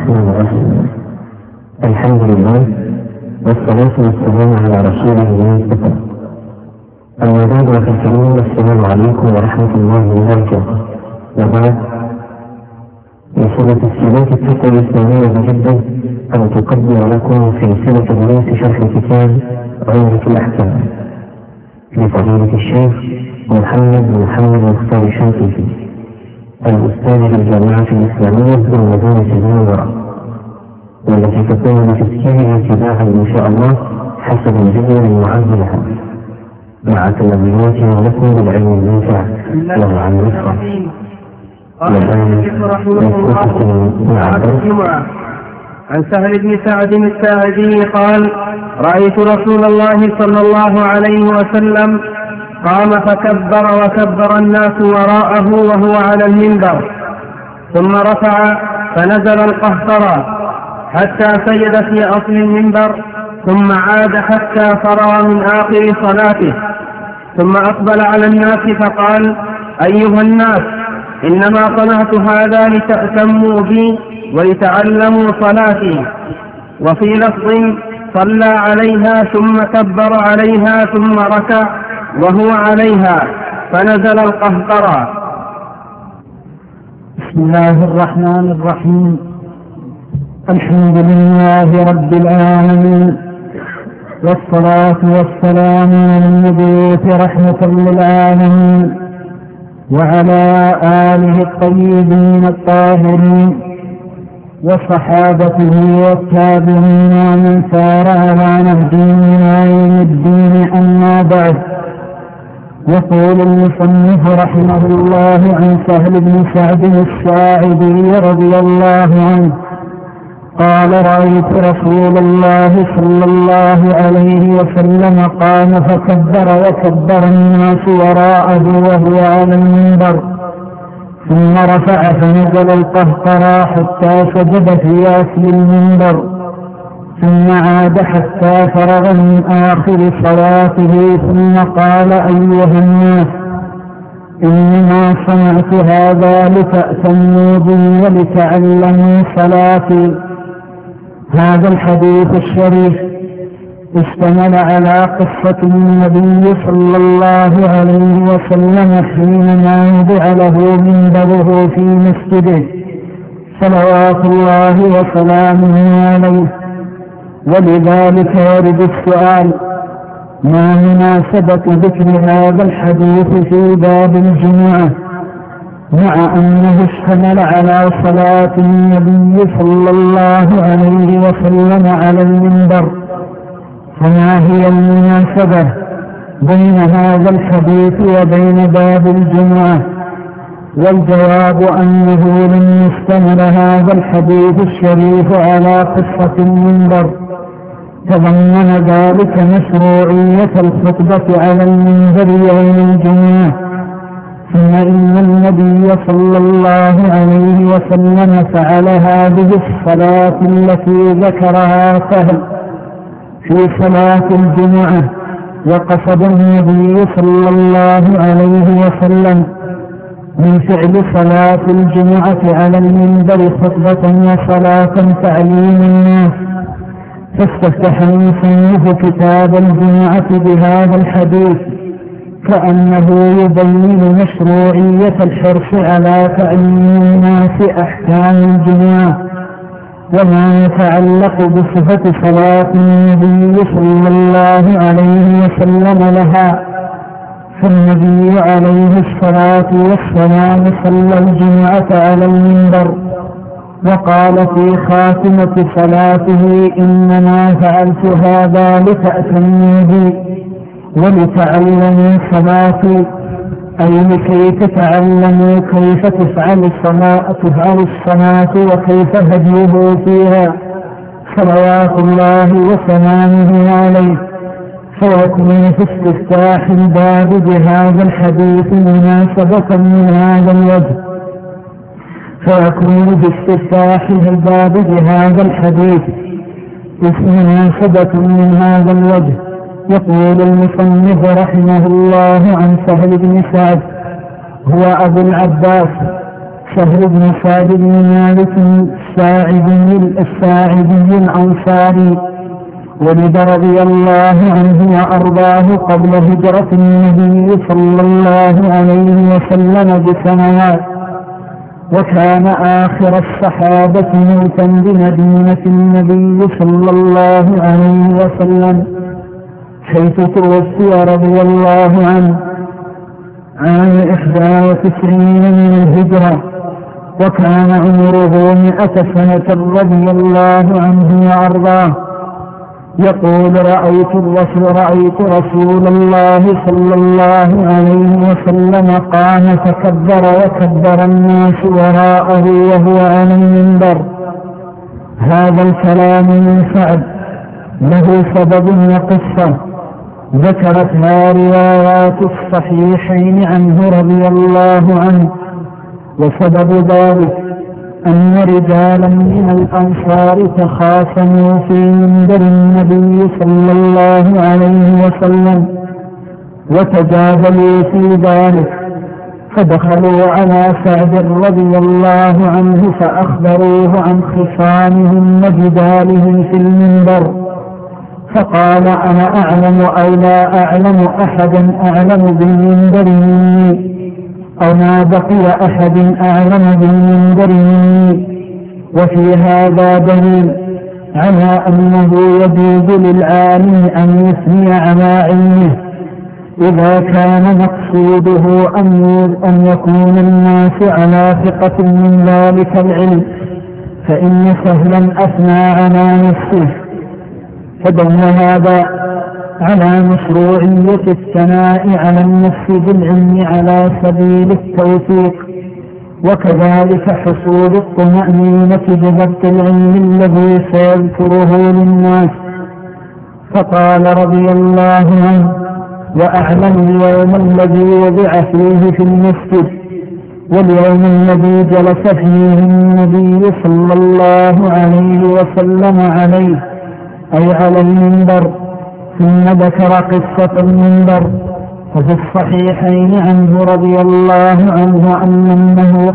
الرحمن الرحيم. الحمد لله والصلاة والسلام على رسوله المصطفى. أما بعد فالسلام السلام عليكم ورحمة الله وبركاته. وبعد وصلت السلات الفقه الإسلامية جدا أن تقدم لكم سلسلة دروس شرح كتاب عمدة الأحكام لفضيلة الشيخ محمد مختار شنقيطي الأستاذ بالجامعة الإسلامية بالمدينة المنورة، والتي تكون بتسجيلها تباعا إن شاء الله حسب الجدول المعد لها، مع تمنياتنا لكم بالعلم النافع والعمل الصالح. عن سهل بن سعد الساعدي قال: رأيت رسول الله صلى الله عليه وسلم قام فكبر وكبر الناس وراءه وهو على المنبر، ثم رفع فنزل القهقرى حتى سجد في أصل المنبر، ثم عاد حتى فرغ من آخر صلاته، ثم أقبل على الناس فقال: أيها الناس، إنما صنعت هذا لتأتموا بي ولتعلموا صلاتي. وفي لفظ: صلى عليها ثم كبر عليها ثم ركع وهو عليها فنزل القهقرى. بسم الله الرحمن الرحيم. الحمد لله رب العالمين، والصلاة والسلام على المبعوث رحمة للعالمين وعلى آله الطيبين الطاهرين وصحابته والتابعين ومن سار على نهجهم إلى يوم الدين. أما بعد، يقول المصنف رحمه الله عن سهل بن سعد الساعدي رضي الله عنه قال: رأيت رسول الله صلى الله عليه وسلم قام فكبر وكبر الناس وراءه وهو على المنبر، ثم رفع فنزل القهقرى حتى سجد في أصل المنبر، ثم عاد حتى فرغ من آخر صلاته، ثم قال: أيها الناس، إنما صنعت هذا لتأتموا بي ولتعلموا صلاتي. هذا الحديث الشريف اشتمل على قصة النبي صلى الله عليه وسلم حينما وضع له منبره في مسجده صلوات الله وسلامه عليه. ولذلك يرد السؤال: ما مناسبة ذكر هذا الحديث في باب الجمعة مع أنه اشتمل على صلاة النبي صلى الله عليه وسلم على المنبر؟ فما هي المناسبة بين هذا الحديث وبين باب الجمعة؟ والجواب أنه لم يشتمل هذا الحديث الشريف على قصة المنبر، تضمن ذلك مشروعية الخطبة على المنبر يوم الجمعة. ثم إن النبي صلى الله عليه وسلم فعل هذه الصلاة التي ذكرها سهل في صلاة الجمعة، وقصد النبي صلى الله عليه وسلم من فعل صلاة الجمعة على المنبر خطبة وصلاة تعليم الناس. فاستفتح المصنف كتاب الجمعة بهذا الحديث كأنه يبين مشروعية الحرص على تعليم الناس أحكام الجمعة وما يتعلق بصفة صلاة النبي صلى الله عليه وسلم لها. فالنبي عليه الصلاة والسلام صلى الجمعة على المنبر، وقال في خاتمة صلاته: إنما فعلت هذا لتأتموا بي ولتعلموا صلاتي، أي لكي تتعلموا كيف تفعل الصلاة وكيف هديه فيها صلوات الله وسلامه عليه. فيكون في استفتاح الباب بهذا الحديث مناسبة من هذا الوجه، فيكون باستفتاح الباب بهذا الحديث مناسبة من هذا الوجه. يقول المصنف رحمه الله عن سهل بن سعد: هو أبو العباس سهل بن سعد بن مالك الساعدي الأنصاري، ولد رضي الله عنه وأرضاه قبل هجرة النبي صلى الله عليه وسلم بسنوات، وكان آخر الصحابة موتا بمدينة النبي صلى الله عليه وسلم، حيث توفي رضي الله عنه عام 91 من الهجرة، وكان عمره 100 سنة رضي الله عنه وأرضاه. يقول رأيت رسول الله صلى الله عليه وسلم قام فكبر وكبر الناس وراءه وهو على المنبر. هذا الكلام من سعد له سبب وقصة ذكرتها روايات الصحيحين عنه رضي الله عنه، وسبب ذلك أن رجالا من الأنصار تخاصموا في منبر النبي صلى الله عليه وسلم وتجادلوا في ذلك، فدخلوا على سعد رضي الله عنه فأخبروه عن خصامهم وجدالهم في المنبر، فقال أنا أعلم أو لا أعلم أحدا أعلم بالمنبر مني، أو ما بقي أحد أعلم بالمنبر مني. وفي هذا دليل على أنه يجوز للعالم أن يثني على علمه إذا كان مقصوده أن يكون الناس على ثقة من ذلك العلم، فإن سهلا أثنى على نفسه، فدل هذا على مشروعية الثناء على النفس بالعلم على سبيل التوثيق، وكذلك حصول الطمأنينة بضبط العلم الذي سيذكره للناس. فقال رضي الله عنه وأعلم اليوم الذي وضع فيه في المسجد واليوم الذي جلس فيه النبي صلى الله عليه وسلم عليه، أي على المنبر. ثم ذكر قصة المنبر. وفي الصحيحين عنه رضي الله عنه أنه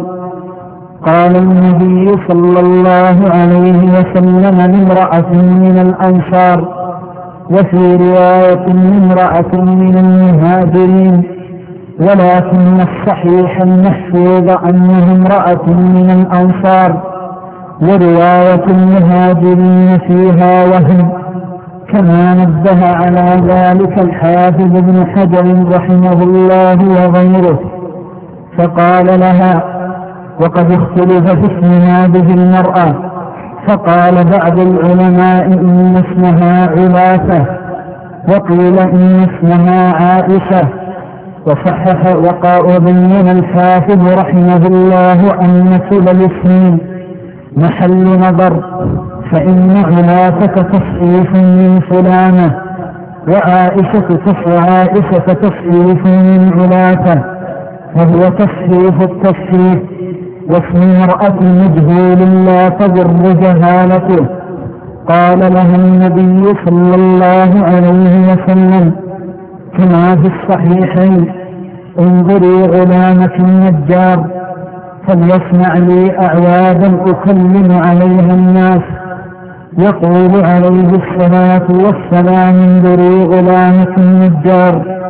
قال النبي صلى الله عليه وسلم لامرأة من الأنصار، وفي رواية امرأة من المهاجرين، ولكن الصحيح المحفوظ أنه امرأة من الأنصار، ورواية المهاجرين فيها وهم، كما نبه على ذلك الحافظ ابن حجر رحمه الله وغيره. فقال لها وقد اختلف في اسم هذه المرأة، فقال بعض العلماء إن اسمها علاثة، وقيل إن اسمها عائشة. وصحح وبين الحافظ رحمه الله أن كل الاسمين محل نظر، فإن علاثة تصحيف من فلانة، وعائشة تصحيف من علاثة، وهو تصحيف التصحيف. واسم امرأة مجهول لا تضر جهالته. قال لها النبي صلى الله عليه وسلم كما في الصحيحين انظري غلامة النجار فليصنع لي أعوادا أكلم عليها الناس. يقول عليه الصلاة والسلام انظري غلامة النجار.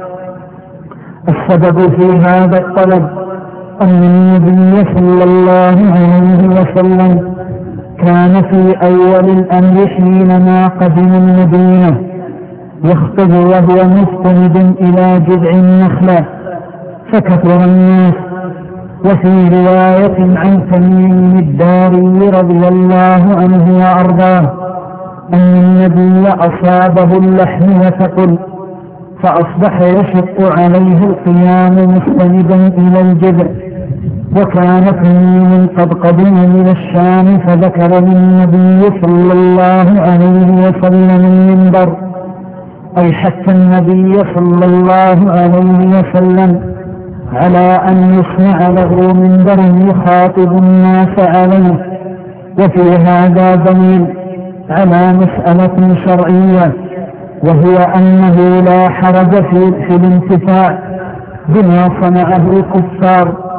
السبب في هذا الطلب أن النبي صلى الله عليه وسلم كان في أول الأمر حينما قدم المدينة يخطب وهو مستند إلى جذع النخلة فكثر الناس. وفي رواية عن تميم الداري رضي الله عنه وأرضاه أن النبي أصابه اللحم وثقل فأصبح يشق عليه القيام مستندا إلى الجذع. وكان تميم قد قدم من الشام فذكر للنبي صلى الله عليه وسلم المنبر، أي حتى النبي صلى الله عليه وسلم على أن يصنع له منبر يخاطب الناس عليه. وفي هذا دليل على مسألة شرعية، وهو أنه لا حرج في الانتفاع بما صنعه الكفار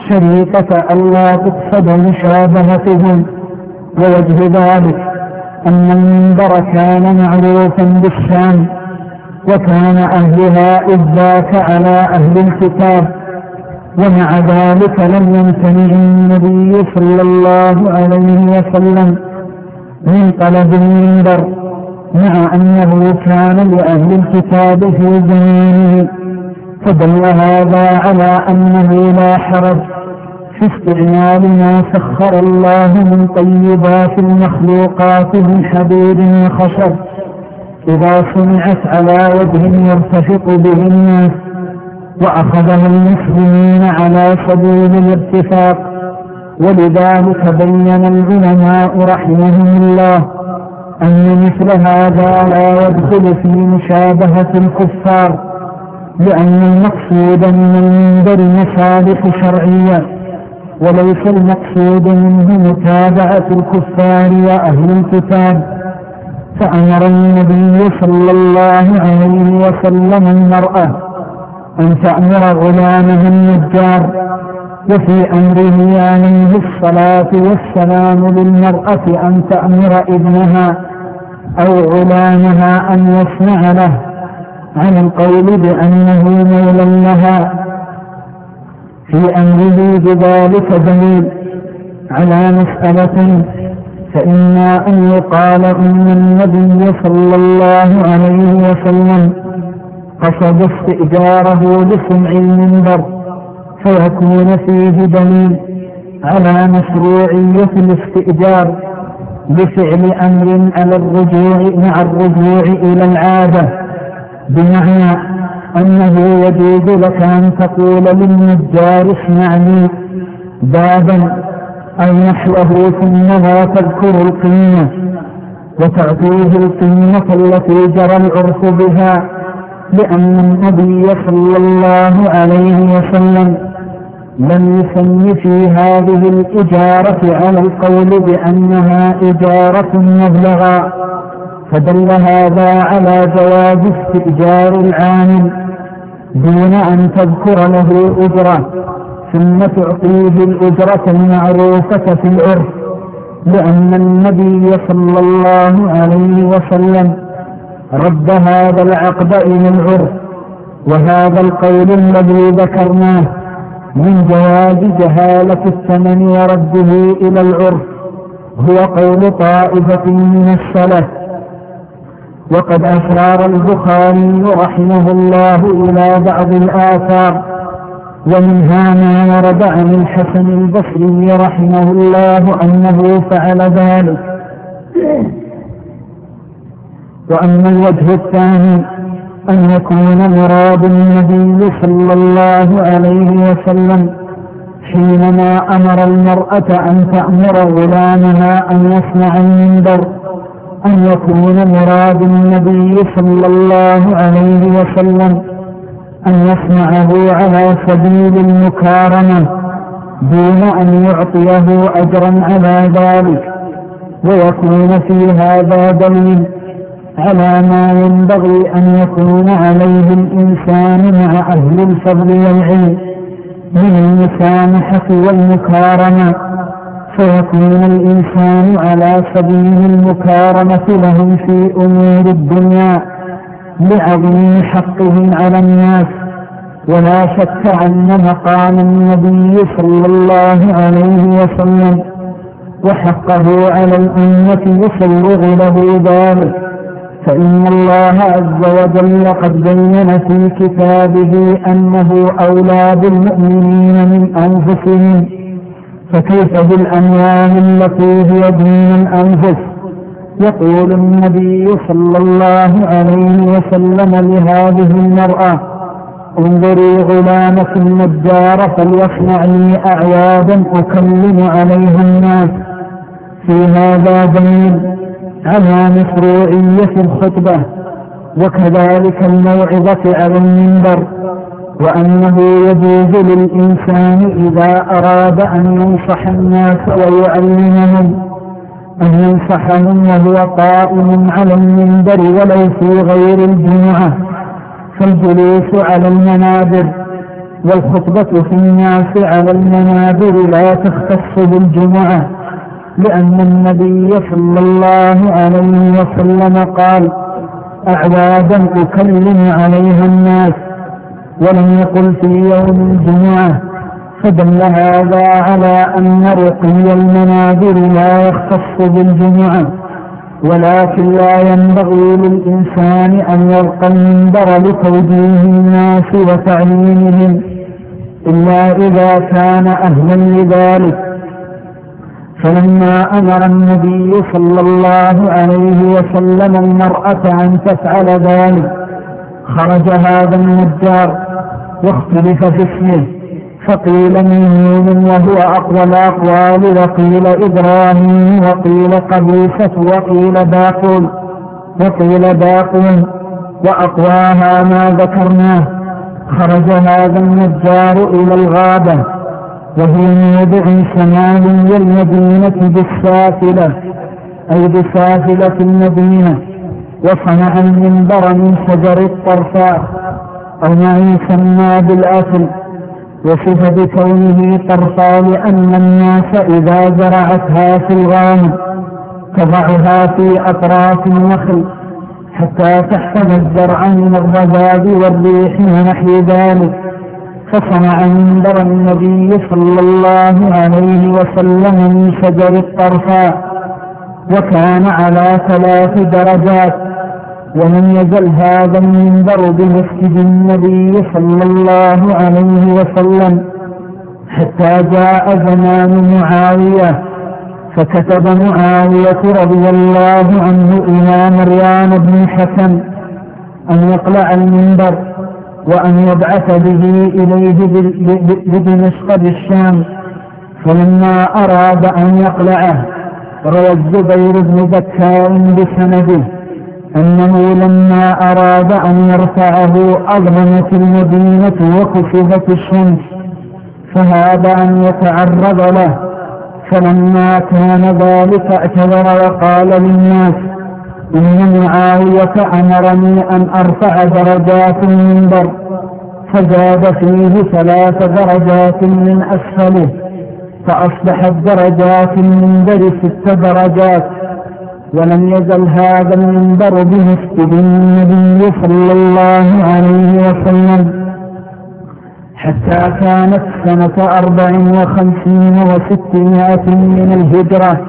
شريطة ألا تقصد مشابهتهم. ووجه ذلك أن المنبر كان معروفا بالشام، وكان أهلها إذ ذاك على أهل الكتاب، ومع ذلك لم يمتنع النبي صلى الله عليه وسلم من طلب المنبر، مع أنه كان لأهل الكتاب في زمانه. فدل هذا على أنه لا حرج في استعمال ما سخر الله من طيبات المخلوقات من حديد وخشب إذا صنعت على وجه يرتفق به الناس، وأخذها المسلمين على سبيل الاتفاق. ولذلك بين العلماء رحمهم الله أن مثل هذا لا يدخل في مشابهة الكفار، لأن المقصود من المنبر مصالح شرعية، وليس المقصود منه متابعة الكفار وأهل الكتاب. فأمر النبي صلى الله عليه وسلم المرأة أن تأمر غلامها النجار، وفي أمره عليه الصلاة والسلام للمرأة أن تأمر ابنها أو غلامها أن يصنع له، عن القول بأنه مولى لها. في أمره بذلك دليل على مسألة، فإما أن يقال إن النبي صلى الله عليه وسلم قصد استئجاره لصنع المنبر، فيكون فيه دليل على مشروعية الاستئجار بفعل أمر على مع الرجوع إلى العادة، بمعنى أنه يجوز لك أن تقول للنجار اصنع لي بابا أو نحوه، ثم لا تذكر القيمة وتعطيه القيمة التي جرى العرف بها، لأن النبي صلى الله عليه وسلم لم يسمي في هذه الإجارة على القول بأنها إجارة مبلغا، فدل هذا على جواز استئجار العامل دون أن تذكر له أجرة ثم تعطيه الأجرة المعروفة في العرف، لأن النبي صلى الله عليه وسلم رد هذا العقد إلى العرف. وهذا القول الذي ذكرناه من جواز جهالة الثمن ورده إلى العرف هو قول طائفة من السلف. وقد أشار البخاري رحمه الله إلى بعض الآثار، ومنها ما ورد عن الحسن البصري رحمه الله أنه فعل ذلك. وأما الوجه الثاني أن يكون مراد النبي صلى الله عليه وسلم حينما أمر المرأة أن تأمر غلامها أن يصنع المنبر أن يكون مراد النبي صلى الله عليه وسلم أن يصنعه على سبيل المكارمة دون أن يعطيه أجرا على ذلك، ويكون في هذا دليل على ما ينبغي أن يكون عليه الإنسان مع أهل الفضل والعلم من المسامحة والمكارمة، فيكون الإنسان على سبيل المكارمة لهم في أمور الدنيا لعظيم حقهم على الناس. ولا شك أن مقام النبي صلى الله عليه وسلم وحقه على الأمة يسوغ له ذلك، فإن الله عز وجل قد بين في كتابه أنه أولى بالمؤمنين من أنفسهم، فكيف بالأموال التي هي دين الأنفس؟ يقول النبي صلى الله عليه وسلم لهذه المرأة: انظري غلامك النجار فليصنع لي أعوادا أكلم عليها الناس. في هذا دليل على مشروعية الخطبة وكذلك الموعظة على المنبر، وأنه يجوز للإنسان إذا أراد أن ينصح الناس ويعلمهم أن ينصحهم وهو قائم على المنبر ولو في غير الجمعة، فالجلوس على المنابر والخطبة في الناس على المنابر لا تختص بالجمعة، لأن النبي صلى الله عليه وسلم قال: أعوادا أكلم عليها الناس، ولم يقل في يوم الجمعة. فدل هذا على أن رقي المنابر لا يختص بالجمعة، ولكن لا ينبغي للإنسان أن يرقى المنبر لتوجيه الناس وتعليمهم إلا إذا كان أهلا لذلك. فلما أمر النبي صلى الله عليه وسلم المرأة أن تفعل ذلك خرج هذا النجار واختلف في اسمه، فقيل ميمون وهو أقوى الأقوال، وقيل إبراهيم، وقيل قبيصة، وقيل باقون، وأقواها ما ذكرناه. خرج هذا النجار إلى الغابة وهي موضع شمالي المدينة بالسافلة، أي بسافلة المدينة، وصنع المنبر من شجر الطرفاء أو ما يسمى بالأصل، وصف بكونه طرفا لأن الناس إذا زرعتها في الغام تضعها في أطراف النخل حتى تحفظ الزرع من الرذاذ والريح ونحو ذلك. فصنع منبر النبي صلى الله عليه وسلم من شجر الطرفاء، وكان على 3 درجات، ولم يزل هذا المنبر بمسجد النبي صلى الله عليه وسلم حتى جاء زمان معاوية، فكتب معاوية رضي الله عنه إلى مريان بن الحكم أن يقلع المنبر وأن يبعث به إليه بدمشق بالشام. فلما أراد أن يقلعه روى الزبير بن بكار بسنده أنه لما أراد أن يرفعه أظلمت المدينة وكسفت الشمس، فهاب أن يتعرض له. فلما كان ذلك اعتذر وقال للناس: إن معاوية أمرني أن أرفع درجات المنبر، فزاد فيه 3 درجات من أسفله، فأصبحت درجات المنبر 6 درجات. ولم يزل هذا المنبر بمسجد النبي صلى الله عليه وسلم حتى كانت سنة 54 و600 من الهجرة،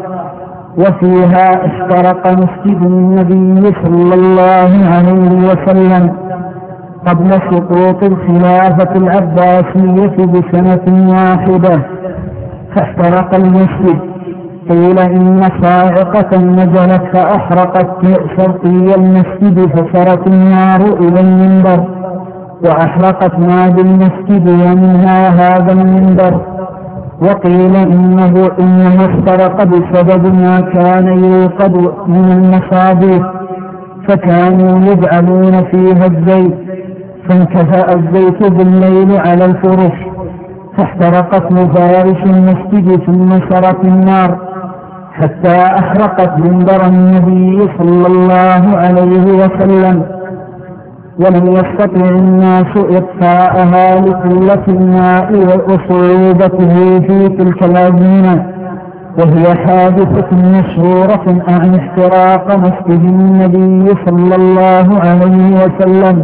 وفيها احترق مسجد النبي صلى الله عليه وسلم قبل سقوط الخلافة العباسية بسنة واحدة، فاحترق المسجد. قيل إن صاعقة نزلت فأحرقت شرقي المسجد فسرت النار إلى المنبر وأحرقت ما بالمسجد ومنها هذا المنبر. وقيل إنه احترق بسبب ما كان يوقد من المصابيح، فكانوا يجعلون فيها الزيت، فانكفأ الزيت بالليل على الفرش، فاحترقت مفارش المسجد ثم سرت النار حتى أحرقت منبر النبي صلى الله عليه وسلم. ولم يستطع الناس إطفاءها لقلة الماء وصعوبته في تلك الأزمنة، وهي حادثة مشهورة عن احتراق مسجد النبي صلى الله عليه وسلم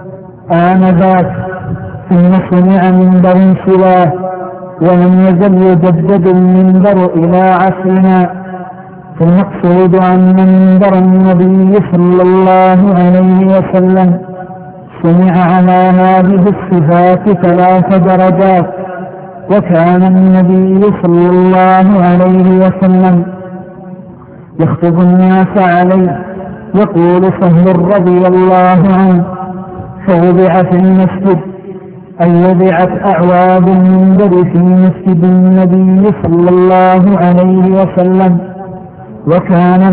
آنذاك، ثم صنع منبر سواه، ولم يزل يجدد المنبر إلى عصرنا. فالمقصود أن منبر النبي صلى الله عليه وسلم صنع على هذه الصفات 3 درجات. وكان النبي صلى الله عليه وسلم يخطب الناس عليه. يقول سهل رضي الله عنه: فوضع في المسجد، أي وضعت أعواد المنبر في مسجد النبي صلى الله عليه وسلم، وكان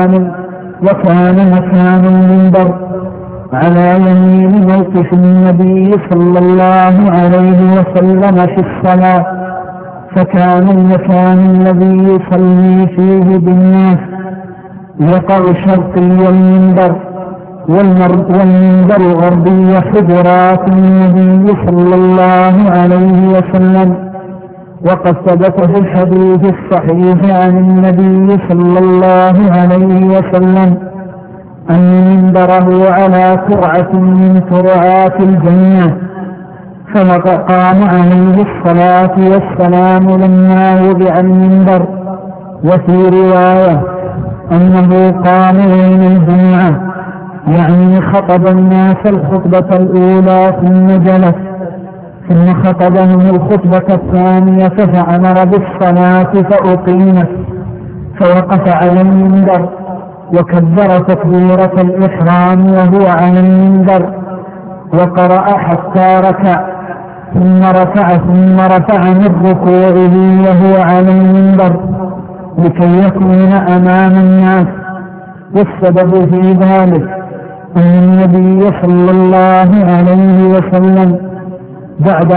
مكان المنبر على يمين موقف النبي صلى الله عليه وسلم في الصلاة، فكان المكان الذي يصلي فيه بالناس يقع شرقي المنبر، والمنبر غربي حجرات النبي صلى الله عليه وسلم. وقد ثبت في الحديث الصحيح عن النبي صلى الله عليه وسلم أن منبره على ترعة من ترعات الجنة، فقام عليه الصلاة والسلام لما وضع المنبر. وفي رواية أنه قام يوم الجمعة، يعني خطب الناس الخطبة الأولى ثم جلس، ثم خطبهم الخطبة الثانية فأمر بالصلاة فأقيمت، فوقف على المنبر وكبر تكبيرة الإحرام وهو على المنبر، وقرأ حتى ركع، ثم رفع من ركوعه وهو على المنبر لكي يكون أمام الناس. والسبب في ذلك أن النبي صلى الله عليه وسلم بعد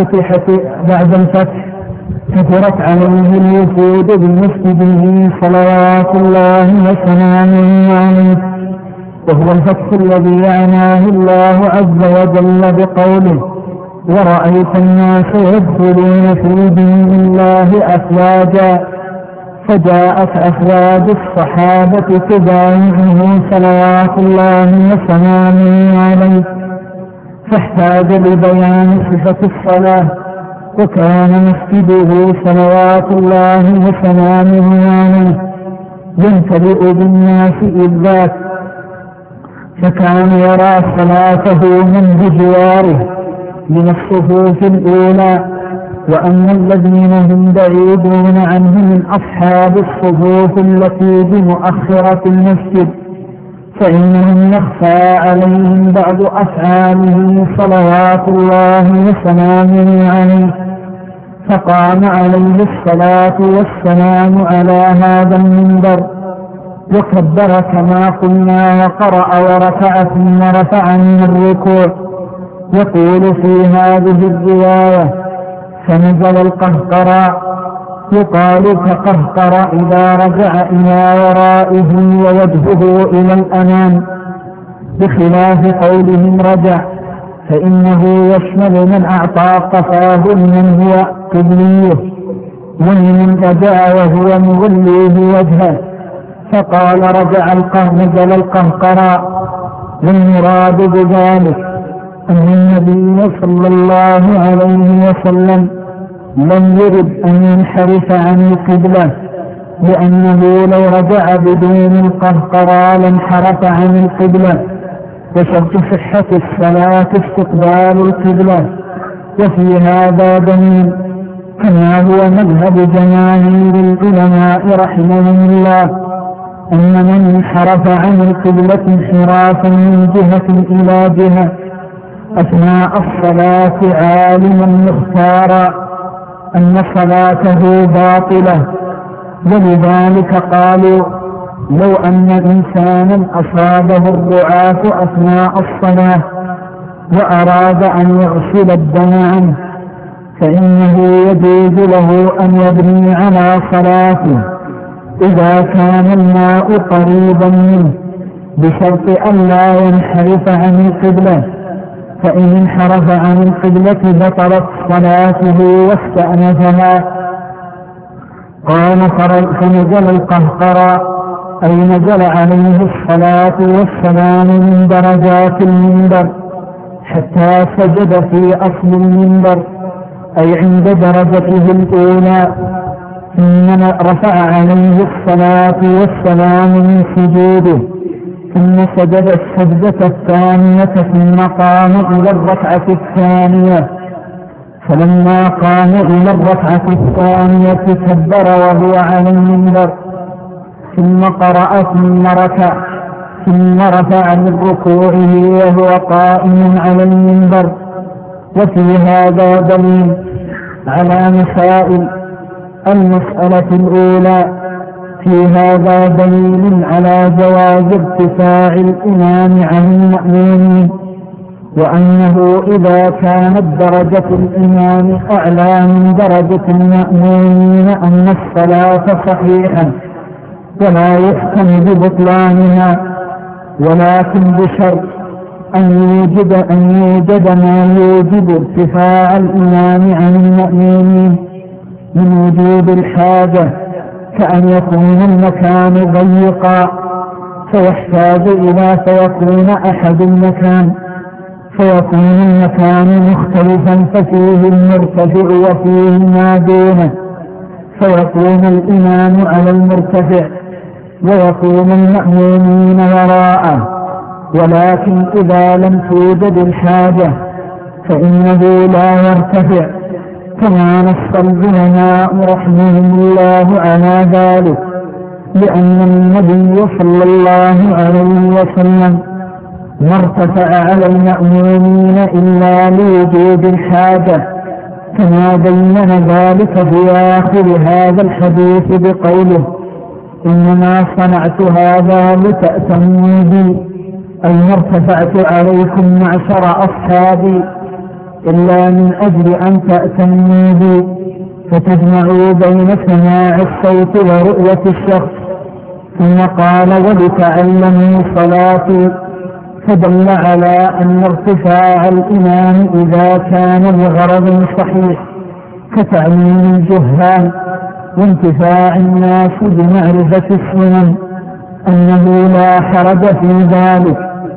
الفتح كثرت عليه الوفود بمسجده صلوات الله وسلامه عليه، وهو الفتح الذي يعناه الله عز وجل بقوله: ورأيت الناس يدخلون في دين الله أفواجا. فجاءت أفواج الصحابة تبايعه صلوات الله وسلامه عليه، فاحتاج لبيان صفة الصلاة، وكان مسجده صلوات الله وسلامه عليه يمتلئ بالناس إذ ذاك، فكان يرى صلاته من بجواره من الصفوف الأولى، وأما الذين هم بعيدون عنه من أصحاب الصفوف التي بمؤخرة المسجد فإنهم يخفى عليهم بعض أفعاله صلوات الله وسلامه عليه. فقام عليه الصلاة والسلام على هذا المنبر وكبر كما قلنا، وقرأ وركع ثم رفع من الركوع. يقول في هذه الرواية: فنزل القهقرى، يقال كقهقر إذا رجع إلى ورائه ووجهه إلى الأمام، بخلاف قولهم رجع، فإنه يشمل من أعطى قفاه لمن هو قبليه، ومن رجع وهو مغليه وجهه، فقال نزل القهقرى. والمراد بذلك أن النبي صلى الله عليه وسلم لم يرد أن ينحرف عن القبلة، لأنه لو رجع بدون القهقرى لانحرف عن القبلة، وشرط صحة الصلاة استقبال القبلة. وفي هذا دليل كما هو مذهب جماهير العلماء رحمهم الله أن من انحرف عن القبلة انحرافا من جهة إلى جهة أثناء الصلاة عالما مختارا أن صلاته باطلة. ولذلك قالوا: لو أن إنسانا أصابه الرعاة أثناء الصلاة وأراد أن يغسل الدم عنه فإنه يجوز له أن يبني على صلاته إذا كان الماء قريبا منه، بشرط أن لا ينحرف عن القبلة، فإن انحرف عن القبلة بطلت صلاته واستأنفها. قال: فنزل القهقرى، أي نزل عليه الصلاة والسلام من درجات المنبر حتى سجد في أصل المنبر، أي عند درجته الأولى، ثم رفع عليه الصلاة والسلام من سجوده، ثم سجد السجدة الثانية، ثم قام إلى الركعة الثانية. فلما قام إلى الركعة الثانية كبر وهو على المنبر، ثم قرأ ثم ركع، ثم رفع من ركوعه وهو قائم على المنبر. وفي هذا دليل على مسائل. المسألة الأولى: في هذا دليل على جواز ارتفاع الإمام عن المأمومين، وأنه إذا كانت درجة الإمام أعلى من درجة المأمومين أن الصلاة صحيحة ولا يحكم ببطلانها، ولكن بشرط أن يوجد ما يوجب ارتفاع الإمام عن المأمومين من وجود الحاجة، كأن يكون المكان ضيقا فيحتاج إلى فيكون المكان مختلفا ففيه المرتفع وفيه ما دونه، فيكون الإمام على المرتفع ويكون المأمومين وراءه. ولكن إذا لم توجد الحاجة فإنه لا يرتفع، كما نص العلماء رحمهم الله على ذلك، لأن النبي صلى الله عليه وسلم ما ارتفع على المأمومين إلا لوجود الحاجة، كما بين ذلك في آخر هذا الحديث بقوله: إنما صنعت هذا لتأتموا بي، أي ما ارتفعت عليكم معشر أصحابي إلا من أجل أن تأتموا بي فتجمعوا بين سماع الصوت ورؤية الشخص. ثم قال: ولتعلموا صلاتي، فدل على أن ارتفاع الإمام إذا كان لغرض صحيح كتعليم الجهال وانتفاع الناس بمعرفة السنن أنه لا حرج في ذلك.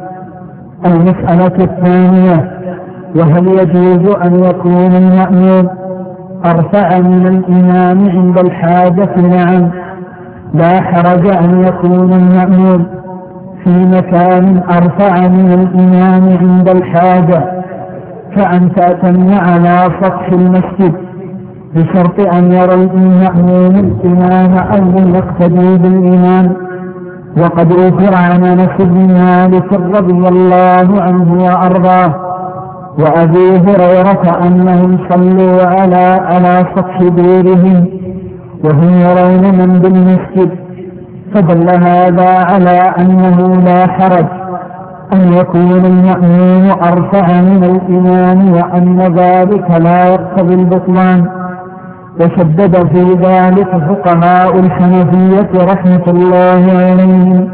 المسألة الثانية: وهل يجوز أن يكون المأموم أرفع من الإمام عند الحاجة؟ نعم، لا حرج أن يكون المأموم في مكان أرفع من الإمام عند الحاجة، كأن تأتم على سطح المسجد، بشرط أن يرى المأموم الإمام أو يقتدي بالإمام. وقد أخبر عن أنس بن مالك رضي الله عنه وأرضاه وأبي هريرة أنهم صلوا على سطح دورهم وهم يرون من بالمسجد، فدل هذا على أنه لا حرج أن يكون المأموم أرفع من الإمام، وأن ذلك لا يقتضي البطلان. وشدد في ذلك فقهاء الحنفية رحمة الله عليهم.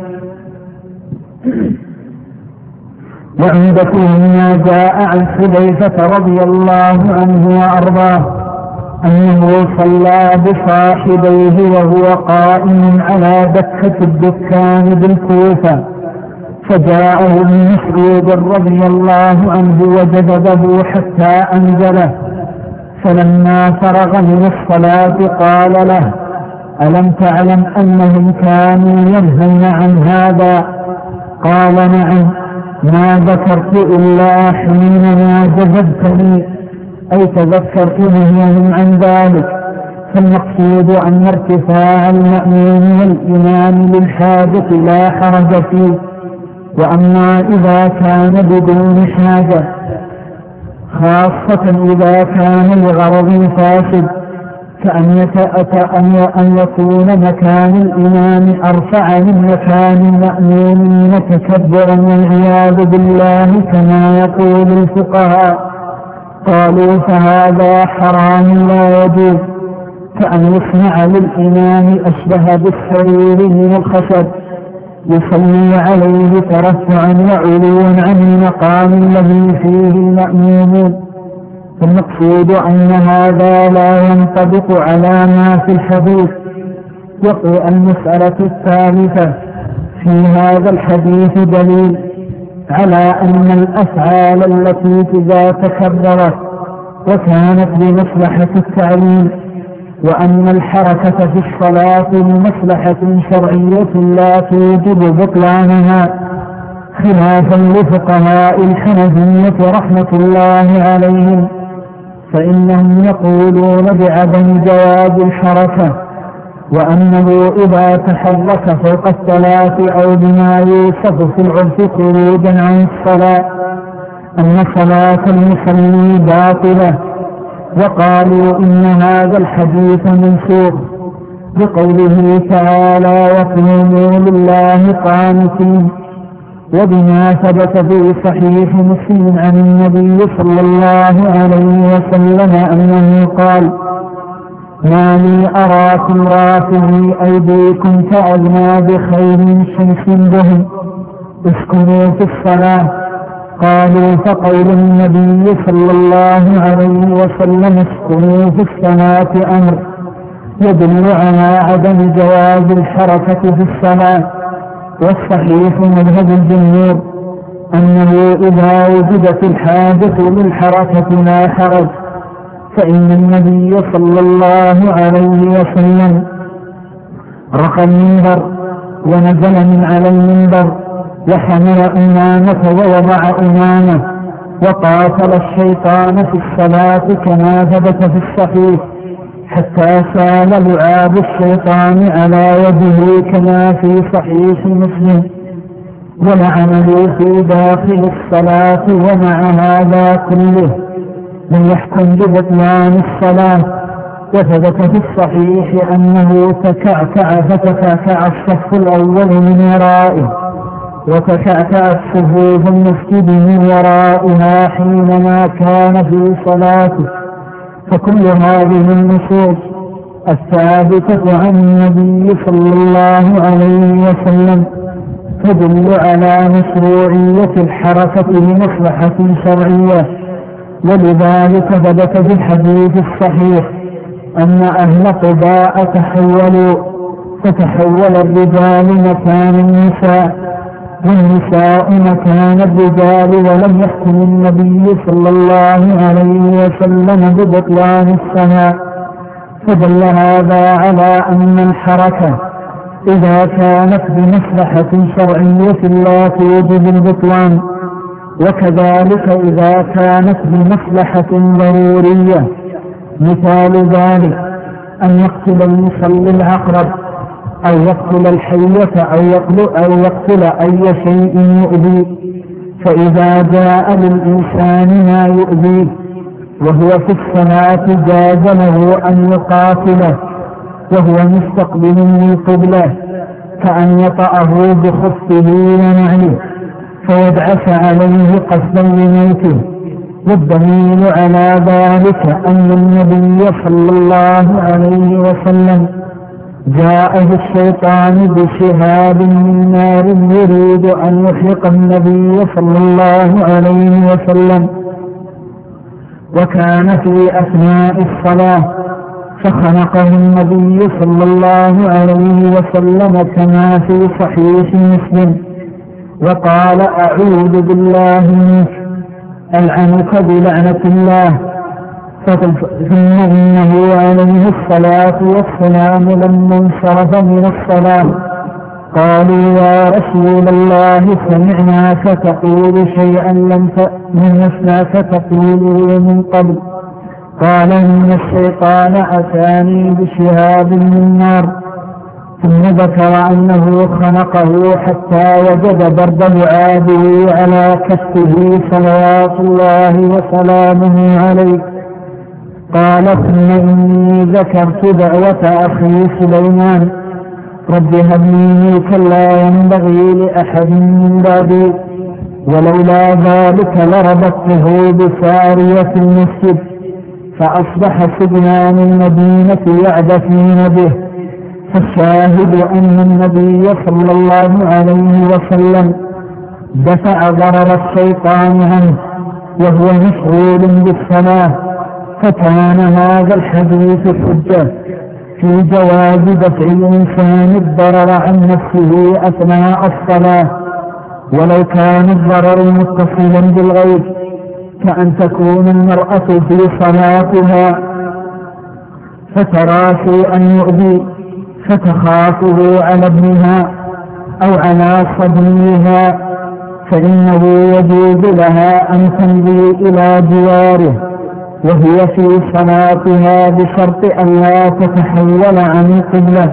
وعندكم ما جاء عن حذيفة رضي الله عنه وأرضاه أنه صلى بصاحبيه وهو قائم على دكة الدكان بالكوفة، فجاءه ابن مسعود رضي الله عنه وجذبه حتى أنزله، فلما فرغ من الصلاة قال له: ألم تعلم أنهم كانوا ينهون عن هذا؟ قال: نعم، ما ذكرت إلا حينما جذبتني، أي تذكرت نهيهم عن ذلك. فالمقصود أن ارتفاع المأموم والإمام للحاجة لا حرج فيه. وأما إذا كان بدون حاجة، خاصة إذا كان لغرض فاسد، كأن يكون مكان الإمام أرفع من مكان المأموم متكبرا والعياذ بالله كما يقول الفقهاء، قالوا فهذا حرام لا يجوز، كأن يصنع للإمام أشبه بالسرير من الخشب يصلي عليه ترفعا وعلوا عن المقام الذي فيه المأمومون. المقصود أن هذا لا ينطبق على ما في الحديث. يقول المسألة الثالثة: في هذا الحديث دليل على أن الأفعال التي إذا تكررت وكانت بمصلحة التعليم، وأن الحركة في الصلاة لمصلحة شرعية لا توجب بطلانها، خلافا لفقهاء الحنفية رحمة الله عليهم، فإنهم يقولون بعدم جواز الحركة، وأنه إذا تحرك فوق الصلاة أو بما يوصف في العرف خروجا عن الصلاة أن صلاة المصلي باطلة. وقالوا إن هذا الحديث منسوخ بقوله تعالى: وقوموا لله قانتين، وبما ثبت في صحيح مسلم عن النبي صلى الله عليه وسلم أنه قال: ما لي أراكم رافعي أيديكم كأذنى بخير شمس بهم، اسكنوا في الصلاة. قالوا فقول النبي صلى الله عليه وسلم اسكنوا في الصلاة أمر يدل على عدم جواز الحركة في الصلاة. والصحيح مذهب الجمهور أنه إذا وجدت الحاجة للحركة لا حرج، فإن النبي صلى الله عليه وسلم رقى المنبر ونزل من على المنبر وحمل أمامة ووضع أمامة وقاتل الشيطان في الصلاة كما ثبت في الصحيح، حتى سال لعاب الشيطان على يده كما في صحيح مسلم، ولعنه في داخل الصلاة. ومع هذا كله لم يحكم ببطلان الصلاة. وثبت في الصحيح أنه تكعكع فتكعكع الصف الأول من ورائه، وتكعكعت صفوف المسجد من ورائها حينما كان في صلاته. فكل هذه النصوص الثابتة عن النبي صلى الله عليه وسلم تدل على مشروعية الحركة لمصلحة شرعية. ولذلك ثبت في الحديث الصحيح أن أهل قباء فتحول الرجال مكان النساء والنساء مكان الرجال، ولم يحكم النبي صلى الله عليه وسلم ببطلان الصلاة. فدل هذا على أن الحركة إذا كانت بمصلحة شرعية لا توجب البطلان، وكذلك إذا كانت بمصلحة ضرورية. مثال ذلك أن يقتل المصلي العقرب أو يقتل الحية أو يقتل أي شيء يؤذي، فإذا جاء للإنسان ما يؤذيه وهو في الصلاة جاز له أن يقاتله وهو مستقبل للقبلة، كأن يطأه بخفه ونعله فيدعس عليه قصدا لموته. والدليل على ذلك أن النبي صلى الله عليه وسلم جاءه الشيطان بشهاب من نار يريد أن يحرق النبي صلى الله عليه وسلم، وكان في أثناء الصلاة، فخنقه النبي صلى الله عليه وسلم كما في صحيح مسلم، وقال أعوذ بالله منك ألعنك بلعنة الله. ثم إنه عليه الصلاة والسلام لما انصرف من الصلاة قالوا يا رسول الله سمعناك تقول شيئا لم نسمعك تقوله من قبل. قال إن الشيطان أتاني بشهاب من نار. ثم ذكر أنه خنقه حتى وجد برد لعابه على كفه صلوات الله وسلامه عليه. قال ثم إني ذكرت دعوة أخي سليمان رب هب لي ملكا لا ينبغي لأحد من بعدي، ولولا ذلك لربطته بسارية المسجد، فأصبح سجنان المدينة يعبثون به. فالشاهد أن النبي صلى الله عليه وسلم دفع ضرر الشيطان عنه وهو مشغول بالصلاة. فكان هذا الحديث حجة في جواز دفع الإنسان الضرر عن نفسه أثناء الصلاة، ولو كان الضرر متصلا بالغيب، كأن تكون المرأة في صلاتها فترى شيئا يؤذي فتخافه على ابنها أو على صبيها، فإنه يجوز لها أن تمضي إلى جواره وهي في صلاتها بشرط أن لا تتحول عن القبلة،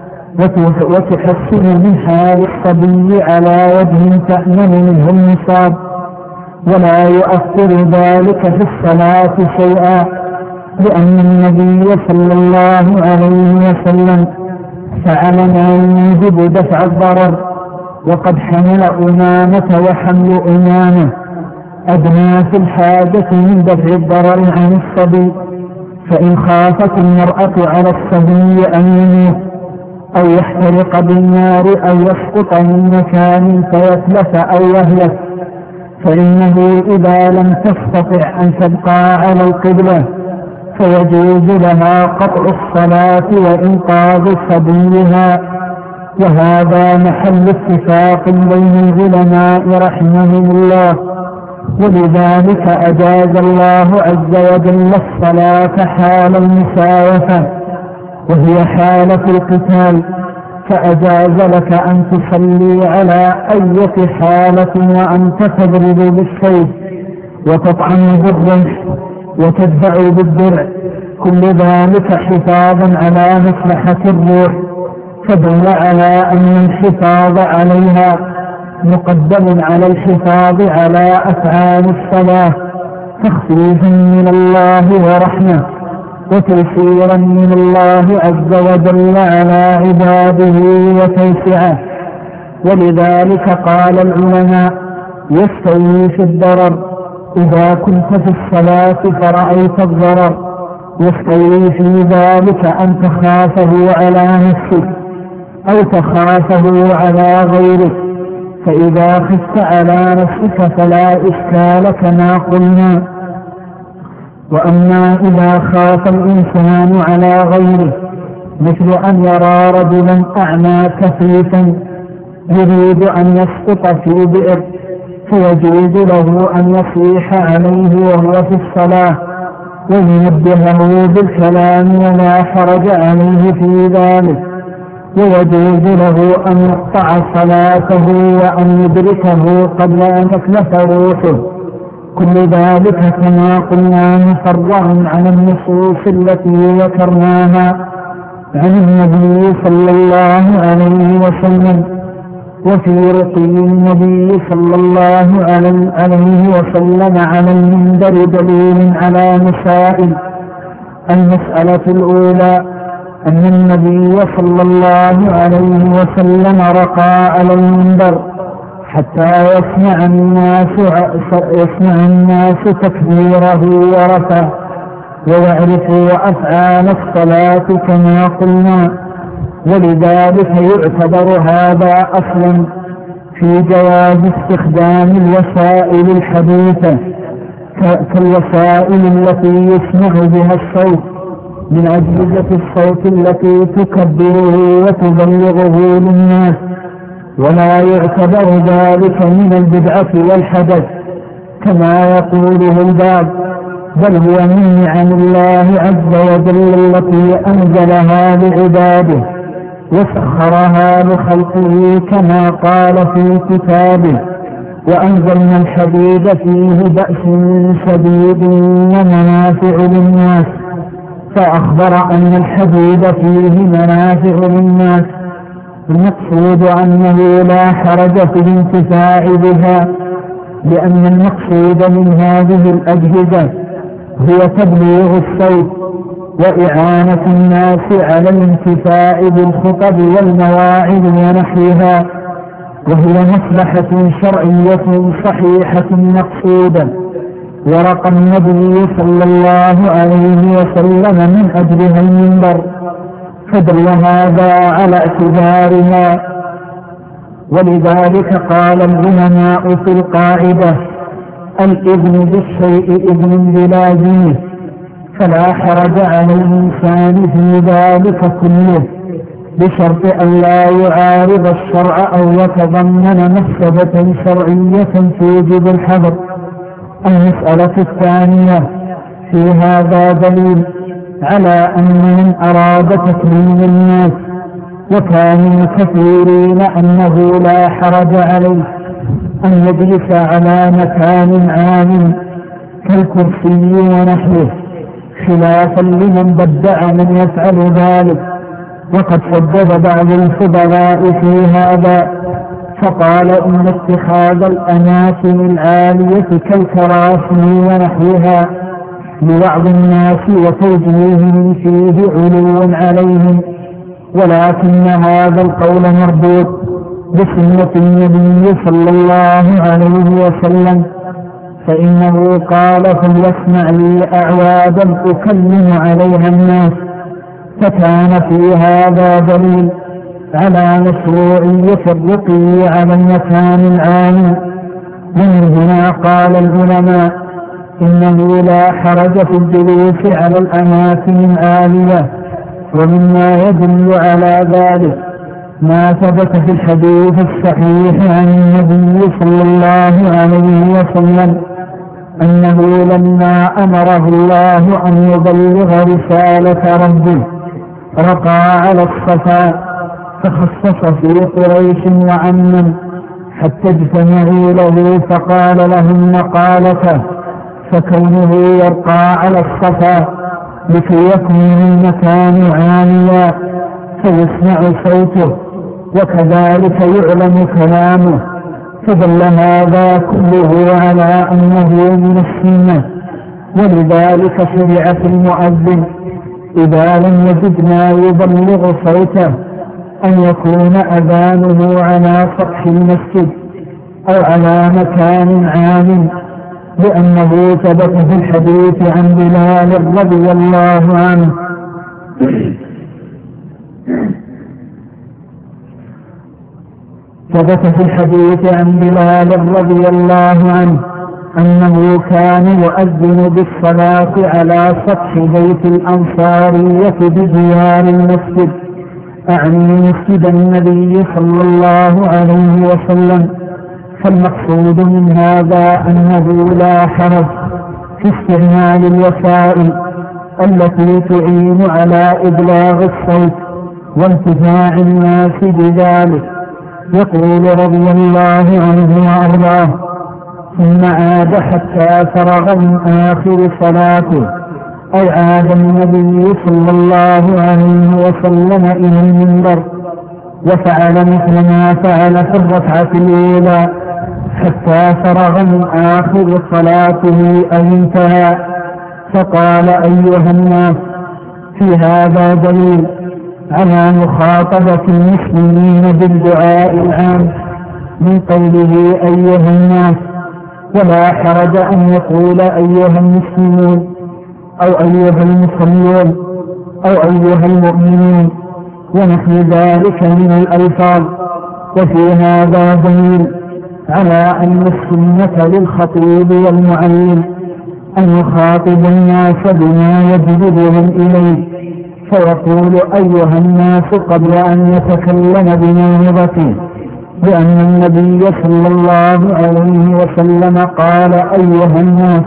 وتحسن من حال الصبي على وجه تأمن منه النصاب، ولا يؤثر ذلك في الصلاة شيئا، لأن النبي صلى الله عليه وسلم فعل ما يوجب دفع الضرر، وقد حمل أمامة وحمل أمامة أدنى في الحاجة من دفع الضرر عن الصبي، فإن خافت المرأة على الصبي أن يموت أو يحترق بالنار أو يسقط من مكان فيتلف أو يهلك، فإنه إذا لم تستطع أن تبقى على القبلة فيجوز لها قطع الصلاة وإنقاذ سبيلها. وهذا محل اتفاق بين العلماء رحمهم الله، ولذلك أجاز الله عز وجل الصلاة حال المساوفة وهي حالة القتال، فأجاز لك أن تصلي على أي حالة وأنت تضرب بالسيف وتطعن بالرمح وتدفع بالدرع، كل ذلك حفاظا على مصلحة الروح، فدل على أن الحفاظ عليها مقدم على الحفاظ على أفعال الصلاة تخفيفا من الله ورحمة وتيسيرا من الله عز وجل على عباده وتوسعه. ولذلك قال العلماء: يستوي في الضرر إذا كنت في الصلاة فرأيت الضرر، يستوي في ذلك أن تخافه على نفسك أو تخافه على غيرك، فإذا خفت على نفسك فلا إشكال كما قلنا. وأما إذا خاف الإنسان على غيره مثل أن يرى رجلا أعمى كفيفا يريد أن يسقط في بئر، فيجوز له أن يصيح عليه وهو في الصلاة وينبهه بالكلام ولا حرج عليه في ذلك، ويجوز له أن يقطع صلاته وأن يدركه قبل أن تتلف روحه، كل ذلك كما قلنا مفرع على النصوص التي ذكرناها عن النبي صلى الله عليه وسلم. وفي رقي النبي صلى الله عليه وسلم على المنبر دليل على مسائل. المسألة الأولى أن النبي صلى الله عليه وسلم رقى على المنبر حتى يسمع الناس تكبيره ورفعه ويعرفوا أفعال الصلاة كما قلنا، ولذلك يعتبر هذا أصلا في جواز استخدام الوسائل الحديثة كالوسائل التي يسمع بها الصوت من أجهزة الصوت التي تكبره وتبلغه للناس، ولا يعتبر ذلك من البدعة والحدث كما يقوله البعض، بل هو من نعم الله عز وجل التي أنزلها لعباده وسخرها لخلقه كما قال في كتابه: وأنزلنا الحديد فيه بأس شديد ومنافع للناس، فأخبر أن الحديد فيه منافع للناس. المقصود أنه لا حرج في الانتفاع بها، لأن المقصود من هذه الأجهزة هو تبليغ الصوت وإعانة الناس على الانتفاع بالخطب والمواعظ ونحوها، وهي مصلحة شرعية صحيحة مقصودة. ورقى النبي صلى الله عليه وسلم من أجلها المنبر، فدل هذا على اعتبارها. ولذلك قال العلماء في القاعدة: الإذن بالشيء إذن بلازمه، فلا حرج على الإنسان في ذلك كله بشرط أن لا يعارض الشرع أو يتضمن مفسدة شرعية توجب الحذر. المسألة الثانية: في هذا دليل على أن من أراد تكريم الناس وكانوا كثيرين أنه لا حرج عليه أن يجلس على مكان عام كالكرسي ونحوه، خلافا لمن بدع من يفعل ذلك. وقد شدد بعض الفضلاء في هذا فقال إن اتخاذ الأماكن العالية كالكراسي ونحوها لبعض الناس وتوجيههم فيه علو عليهم، ولكن هذا القول مربوط بسنة النبي صلى الله عليه وسلم، فإنه قال: فليسمع لي أعوادا أكلم عليها الناس. فكان في هذا دليل على مشروعية الرقي على المكان العام. ومن هنا قال العلماء إنه لا حرج في الجلوس على الأماكن العالية. ومما يدل على ذلك ما ثبت في الحديث الصحيح عن النبي صلى الله عليه وسلم أنه لما أمره الله أن يبلغ رسالة ربه رقى على الصفا، فخصص في قريش وعمم حتى اجتمعوا له فقال لهم مقالته، فكونه يرقى على الصفا لكي يكون المكان عاليا فيسمع صوته وكذلك يعلم كلامه، فدل هذا كله على أنه من السنة. ولذلك شرع في المؤذن إذا لم يجد ما يبلغ صوته أن يكون أذانه على سطح المسجد أو على مكان عام، لأنه ثبت في الحديث عن بلال رضي الله عنه أنه كان يؤذن بالصلاة على سطح بيت الأنصارية بجوار المسجد، أعني مسجد النبي صلى الله عليه وسلم. فالمقصود من هذا أنه لا حرج في استعمال الوسائل التي تعين على إبلاغ الصوت وانتفاع الناس بذلك. يقول رضي الله عنه وأرضاه: ثم عاد حتى فرغ من آخر صلاته، أي عاد النبي صلى الله عليه وسلم إلى المنبر وفعل مثل ما فعل في الركعة الأولى حتى فرغ من آخر صلاته أي انتهى، فقال: أيها الناس، في هذا دليل على مخاطبة المسلمين بالدعاء العام من قوله أيها الناس، ولا حرج أن يقول أيها المسلمون أو أيها المصلون أو أيها المؤمنون ونحو ذلك من الألفاظ. وفي هذا دليل على أن السنة للخطيب والمعلم أن يخاطب الناس بما يجذبهم إليه، فيقول أيها الناس قبل أن يتكلم بموعظته، لأن النبي صلى الله عليه وسلم قال أيها الناس،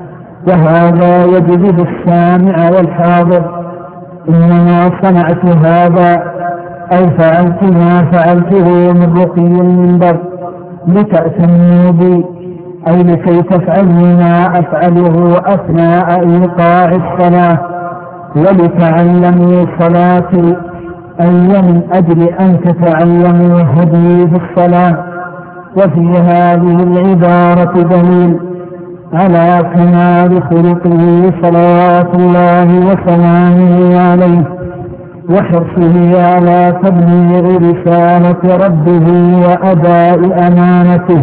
وهذا يجذب السامع والحاضر. إنما صنعت هذا أي فعلت ما فعلته من رقي المنبر لتأتموا بي، أي لكي تفعلوا ما أفعله أثناء إيقاع الصلاة ولتعلموا صلاتي، أي من أجل أن تتعلموا هدي في الصلاة. وفي هذه العبارة دليل على كمال خلقه صلوات الله وسلامه عليه وحرصه على تبليغ رسالة ربه وأداء أمانته،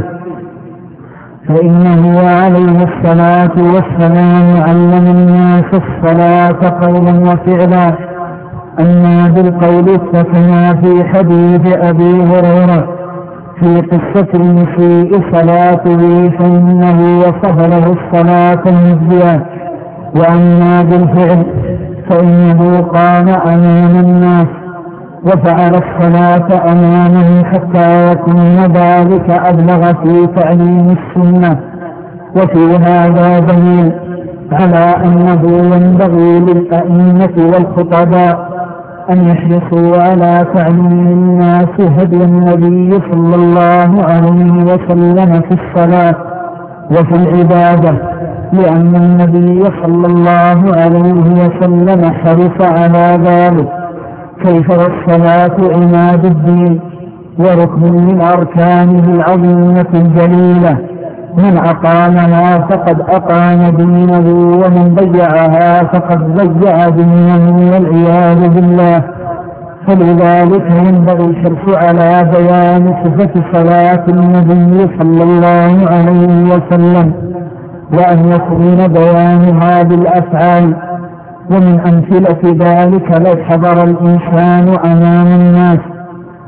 فإنه عليه الصلاة والسلام علم الناس الصلاة قولا وفعلا، أما بالقول فكما في حديث أبي هريرة في قصة المسيء صلاته فإنه وصف له الصلاة المجزية، وأما بالفعل فإنه قام أمام الناس وفعل الصلاة أمامه حتى يكون ذلك أبلغ في تعليم السنة. وفي هذا دليل على أنه ينبغي للأئمة والخطباء أن يحرصوا على تعليم الناس هدي النبي صلى الله عليه وسلم في الصلاة وفي العبادة، لأن النبي صلى الله عليه وسلم حرص على ذلك. كيف والصلاة عماد الدين وركن من أركانه العظيمة الجليلة، من أقامها فقد أقام دينه، ومن ضيعها فقد ضيع دينه والعياذ بالله. فلذلك ينبغي الحرص على بيان صفة صلاة النبي صلى الله عليه وسلم، وأن يكون بيانها بالأفعال. ومن أمثلة ذلك لو حضر الإنسان أمام الناس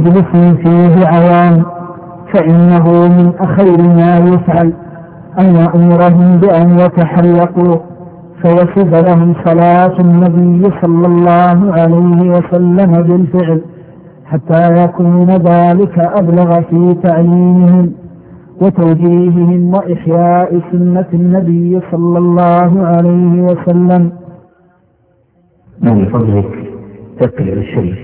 مجلس فيه عوام، فإنه من أخير ما يفعل أن يأمرهم بأن يتحلقوا فيصف لهم صلاة النبي صلى الله عليه وسلم بالفعل، حتى يكون ذلك أبلغ في تعليمهم وتوجيههم وإحياء سنة النبي صلى الله عليه وسلم. من فضلك تقل الشريف.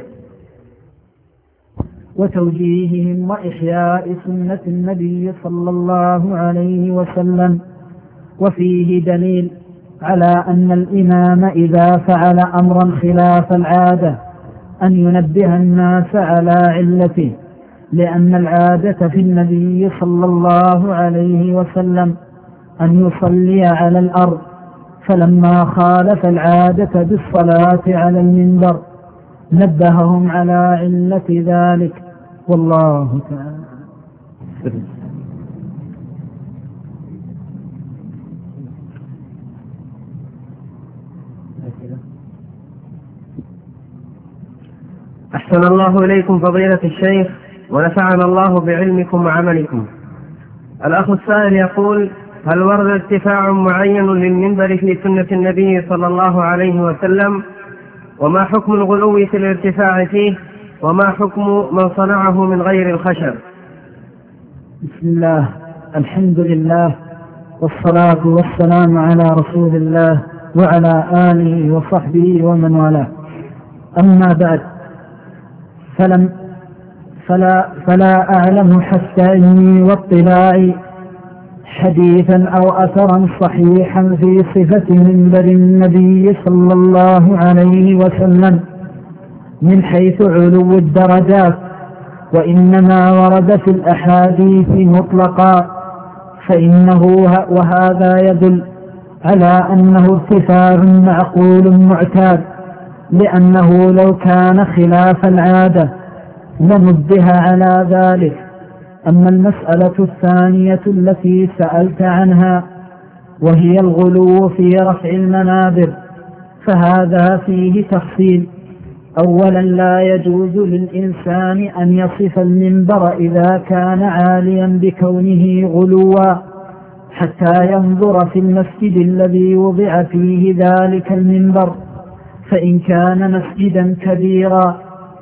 وتوجيههم وإحياء سنة النبي صلى الله عليه وسلم. وفيه دليل على أن الإمام إذا فعل أمرا خلاف العادة أن ينبه الناس على علته، لأن العادة في النبي صلى الله عليه وسلم أن يصلي على الأرض، فلما خالف العادة بالصلاة على المنبر نبههم على علة ذلك، والله تعالى. أحسن الله إليكم فضيلة الشيخ، ونفعنا الله بعلمكم وعملكم. الأخ السائل يقول: هل ورد ارتفاع معين للمنبر في سنة النبي صلى الله عليه وسلم؟ وما حكم الغلو في الارتفاع فيه؟ وما حكم من صنعه من غير الخشب؟ بسم الله، الحمد لله، والصلاة والسلام على رسول الله وعلى آله وصحبه ومن والاه. أما بعد، فلا أعلم حتى إني واطلاعي حديثا أو أثرا صحيحا في صفة منبر النبي صلى الله عليه وسلم من حيث علو الدرجات، وإنما ورد في الأحاديث مطلقا، فإنه وهذا يدل على أنه ارتفاع معقول معتاد، لأنه لو كان خلاف العادة لنبه على ذلك. أما المسألة الثانية التي سألت عنها وهي الغلو في رفع المنابر، فهذا فيه تفصيل. أولا، لا يجوز للإنسان أن يصف المنبر إذا كان عاليا بكونه غلوا حتى ينظر في المسجد الذي وضع فيه ذلك المنبر، فإن كان مسجدا كبيرا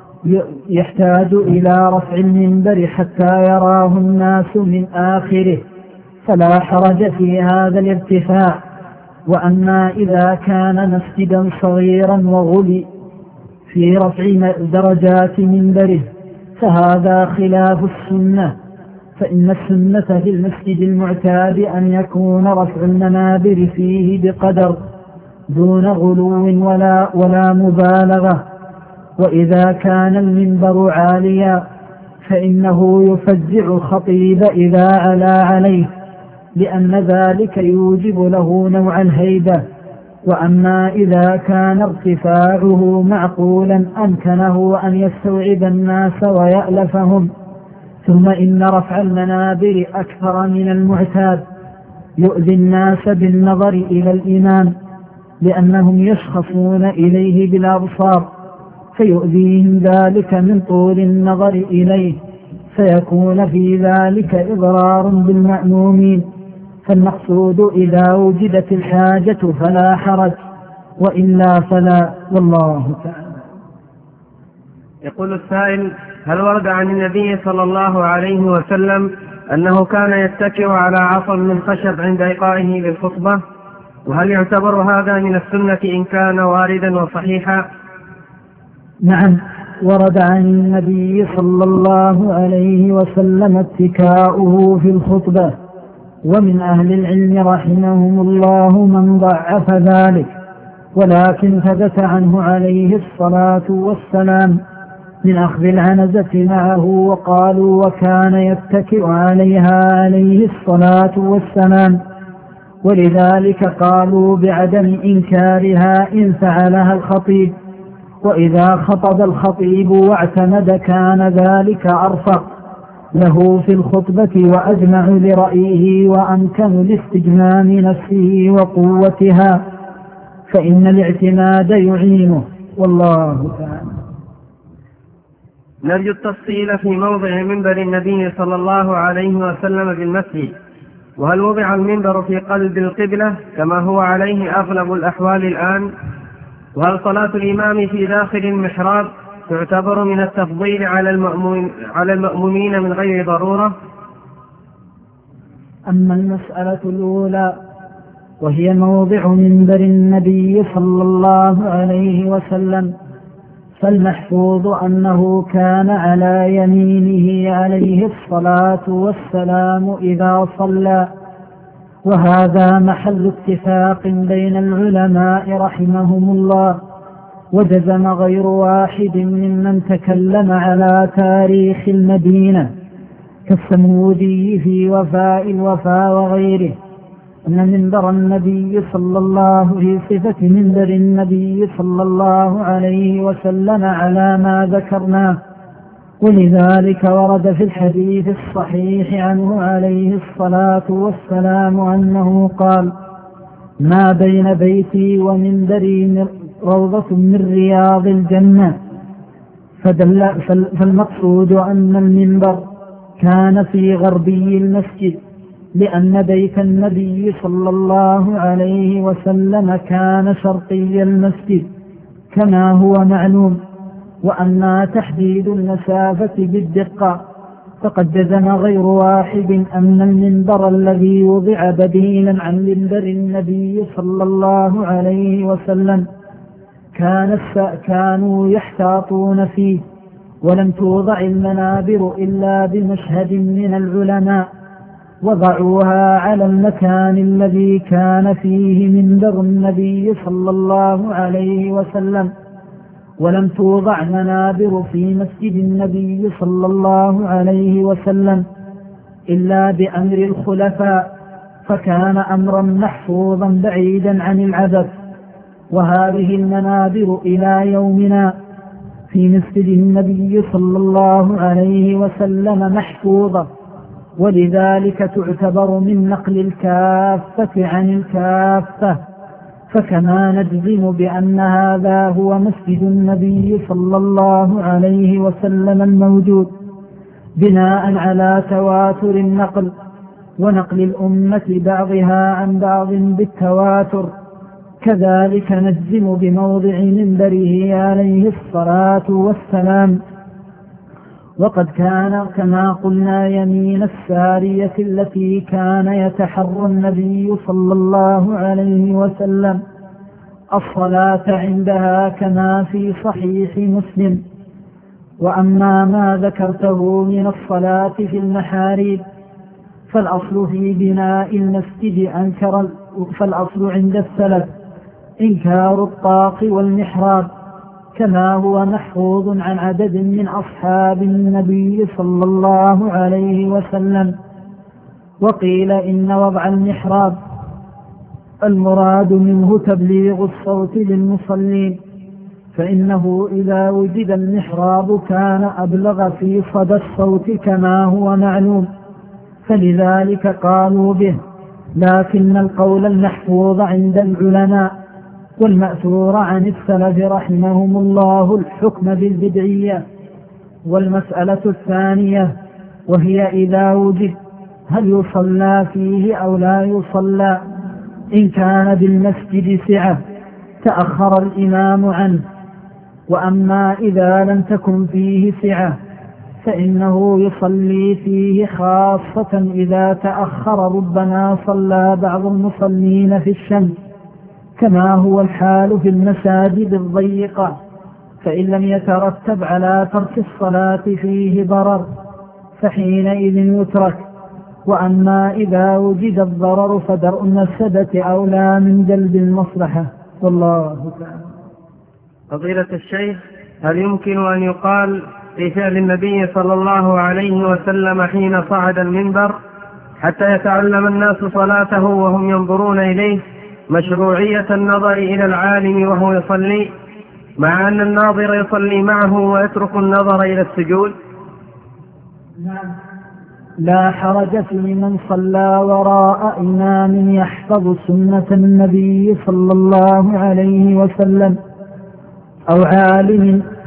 يحتاج إلى رفع المنبر حتى يراه الناس من آخره، فلا حرج في هذا الارتفاع. وأما إذا كان مسجدا صغيرا وغلي في رفع درجات منبره فهذا خلاف السنة، فإن السنة في المسجد المعتاد أن يكون رفع المنابر فيه بقدر دون غلو ولا مبالغة. وإذا كان المنبر عاليا فإنه يفزع الخطيب إذا علا عليه، لأن ذلك يوجب له نوع الهيبة. وأما إذا كان ارتفاعه معقولا أمكنه أن يستوعب الناس ويألفهم، ثم إن رفع المنابر أكثر من المعتاد يؤذي الناس بالنظر إلى الإمام، لأنهم يشخصون إليه بالأبصار، فيؤذيهم ذلك من طول النظر إليه، فيكون في ذلك إضرار بالمأمومين. فالمقصود إذا وجدت الحاجة فلا حرج، وإلا فلا، والله تعالى. يقول السائل: هل ورد عن النبي صلى الله عليه وسلم أنه كان يتكئ على عصا من خشب عند إلقائه للخطبة؟ وهل يعتبر هذا من السنة إن كان واردا وصحيحا؟ نعم، ورد عن النبي صلى الله عليه وسلم اتكاؤه في الخطبة، ومن أهل العلم رحمهم الله من ضعف ذلك، ولكن ثبت عنه عليه الصلاة والسلام من أخذ العنزة معه، وقالوا وكان يتكئ عليها عليه الصلاة والسلام، ولذلك قالوا بعدم إنكارها إن فعلها الخطيب، وإذا خطب الخطيب واعتمد كان ذلك أرفق له في الخطبة وأجمع لرأيه وأمكن لاستجمام نفسه وقوتها، فإن الاعتماد يعينه، والله تعالى. نرجو التفصيل في موضع منبر النبي صلى الله عليه وسلم بالمسجد، وهل وضع المنبر في قلب القبلة كما هو عليه أغلب الأحوال الآن؟ وهل صلاة الإمام في داخل المحراب تعتبر من التفضيل على المأمومين من غير ضرورة؟ أما المسألة الأولى وهي موضع منبر النبي صلى الله عليه وسلم، فالمحفوظ أنه كان على يمينه عليه الصلاة والسلام إذا صلى، وهذا محل اتفاق بين العلماء رحمهم الله، وجزم غير واحد ممن تكلم على تاريخ المدينة كالسمودي في وفاء الوفاء وغيره أن منبر النبي صلى الله في صفة منبر النبي صلى الله عليه وسلم على ما ذكرناه، ولذلك ورد في الحديث الصحيح عنه عليه الصلاة والسلام أنه قال: ما بين بيتي ومنبري روضة من رياض الجنة. فالمقصود أن المنبر كان في غربي المسجد، لأن بيت النبي صلى الله عليه وسلم كان شرقي المسجد كما هو معلوم. وأما تحديد المسافة بالدقة فقد جزم غير واحد أن المنبر الذي وضع بديلا عن منبر النبي صلى الله عليه وسلم كانوا يحتاطون فيه، ولم توضع المنابر إلا بمشهد من العلماء، وضعوها على المكان الذي كان فيه منبر النبي صلى الله عليه وسلم، ولم توضع منابر في مسجد النبي صلى الله عليه وسلم إلا بأمر الخلفاء، فكان أمرا محفوظا بعيدا عن العبث. وهذه المنابر إلى يومنا في مسجد النبي صلى الله عليه وسلم محفوظة، ولذلك تعتبر من نقل الكافة عن الكافة. فكما نجزم بأن هذا هو مسجد النبي صلى الله عليه وسلم الموجود بناء على تواتر النقل ونقل الأمة بعضها عن بعض بالتواتر، كذلك نجزم بموضع منبره عليه الصلاة والسلام. وقد كان كما قلنا يمين السارية التي كان يتحرى النبي صلى الله عليه وسلم الصلاة عندها كما في صحيح مسلم. وأما ما ذكرته من الصلاة في المحاريب فالأصل في بناء المسجد فالأصل عند السلف إنكار الطاق والمحراب، كما هو محفوظ عن عدد من أصحاب النبي صلى الله عليه وسلم. وقيل إن وضع المحراب المراد منه تبليغ الصوت للمصلين، فإنه إذا وجد المحراب كان أبلغ في صدى الصوت كما هو معلوم، فلذلك قالوا به. لكن القول المحفوظ عند العلماء والمأثور عن السلف رحمهم الله الحكم بالبدعية. والمسألة الثانية وهي إذا وجد هل يصلى فيه أو لا يصلى؟ إن كان بالمسجد سعة تأخر الإمام عنه، وأما إذا لم تكن فيه سعة فإنه يصلي فيه، خاصة إذا تأخر ربما صلى بعض المصلين في الشمس كما هو الحال في المساجد الضيقة، فإن لم يترتب على ترك الصلاة فيه ضرر فحينئذ يترك. وأما إذا وجد الضرر فدرء المفسدة أولى من جلب المصلحة، والله تعالى. فضيلة الشيخ، هل يمكن أن يقال في فعل النبي صلى الله عليه وسلم حين صعد المنبر حتى يتعلم الناس صلاته وهم ينظرون إليه مشروعية النظر إلى العالم وهو يصلي، مع أن الناظر يصلي معه ويترك النظر إلى السجود؟ لا حرج في من صلى وراء إمام يحفظ سنة النبي صلى الله عليه وسلم أو عالم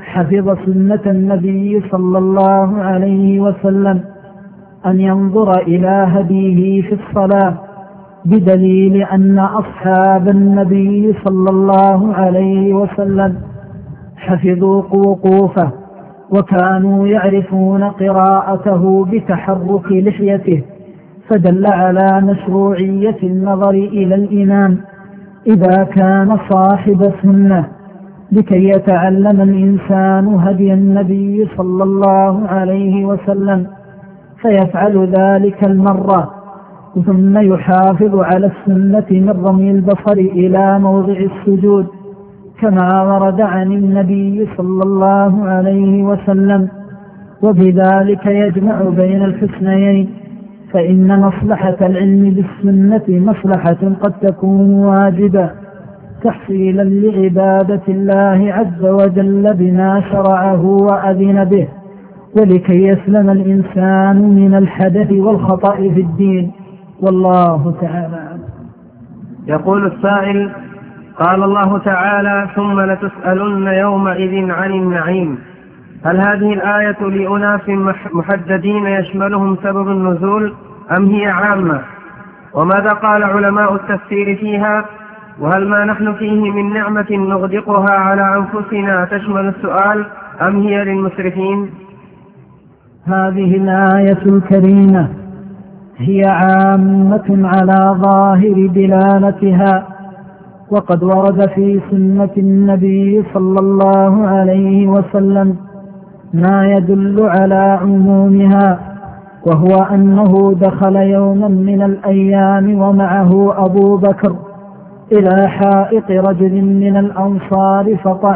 حفظ سنة النبي صلى الله عليه وسلم أن ينظر إلى هديه في الصلاة، بدليل أن أصحاب النبي صلى الله عليه وسلم حفظوا وقوفه، وكانوا يعرفون قراءته بتحرك لحيته، فدل على مشروعية النظر إلى الإمام إذا كان صاحب سنة، لكي يتعلم الإنسان هدي النبي صلى الله عليه وسلم، فيفعل ذلك المرة، ثم يحافظ على السنة من رمي البصر إلى موضع السجود، كما ورد عن النبي صلى الله عليه وسلم، وبذلك يجمع بين الحسنيين، فإن مصلحة العلم بالسنة مصلحة قد تكون واجبة تحصيلا لعبادة الله عز وجل بما شرعه وأذن به، ولكي يسلم الإنسان من الحدث والخطأ في الدين، والله تعالى. يقول السائل: قال الله تعالى: ثم لتسألن يومئذ عن النعيم، هل هذه الآية لأناس محددين يشملهم سبب النزول أم هي عامة؟ وماذا قال علماء التفسير فيها؟ وهل ما نحن فيه من نعمة نغدقها على أنفسنا تشمل السؤال أم هي للمسرفين؟ هذه الآية الكريمة هي عامة على ظاهر دلالتها، وقد ورد في سنة النبي صلى الله عليه وسلم ما يدل على عمومها، وهو أنه دخل يوما من الأيام ومعه أبو بكر إلى حائط رجل من الأنصار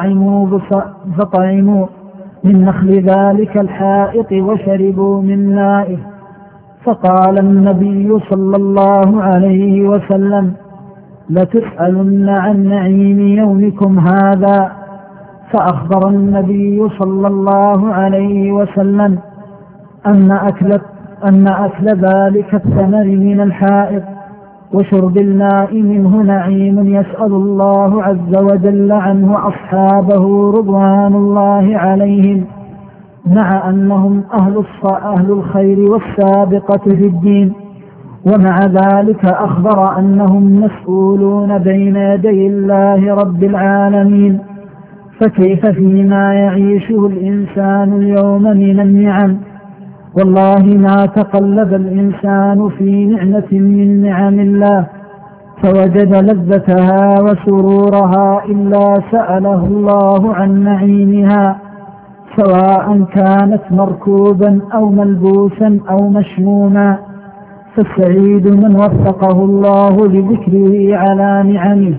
فطعموا من نخل ذلك الحائط وشربوا من مائه، فقال النبي صلى الله عليه وسلم: لتسألن عن نعيم يومكم هذا. فأخبر النبي صلى الله عليه وسلم أن أكل ذلك الثمر من الحائط وشرب الماء منه نعيم يسأل الله عز وجل عنه أصحابه رضوان الله عليهم، مع أنهم أهل الخير والسابقة في الدين، ومع ذلك أخبر أنهم مسؤولون بين يدي الله رب العالمين، فكيف فيما يعيشه الإنسان اليوم من النعم؟ والله ما تقلب الإنسان في نعمة من نعم الله فوجد لذتها وسرورها إلا سأله الله عن نعيمها، سواء كانت مركوبا أو ملبوسا أو مشموما. فالسعيد من وفقه الله لذكره على نعمه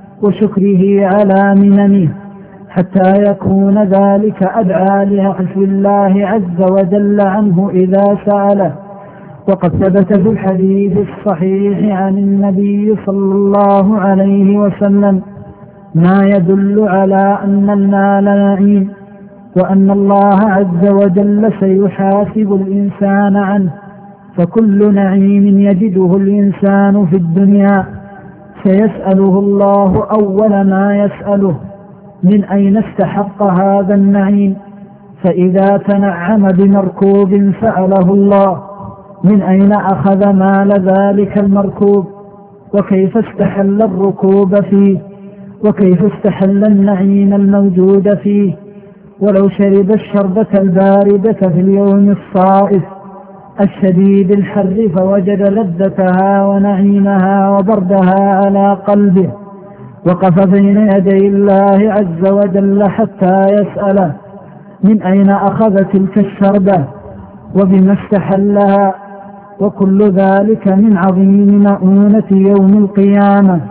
وشكره على مننه، حتى يكون ذلك أدعى لعفو الله عز وجل عنه إذا سأله. وقد ثبت في الحديث الصحيح عن النبي صلى الله عليه وسلم ما يدل على أن المال نعيم، وأن الله عز وجل سيحاسب الإنسان عنه، فكل نعيم يجده الإنسان في الدنيا سيسأله الله أول ما يسأله: من أين استحق هذا النعيم؟ فإذا تنعم بمركوب سأله الله: من أين أخذ مال ذلك المركوب؟ وكيف استحل الركوب فيه؟ وكيف استحل النعيم الموجود فيه؟ ولو شرب الشربة الباردة في اليوم الصائف الشديد الحر فوجد لذتها ونعيمها وبردها على قلبه، وقف بين يدي الله عز وجل حتى يسأله: من أين أخذ تلك الشربة؟ وبما استحلها؟ وكل ذلك من عظيم مؤونة يوم القيامة.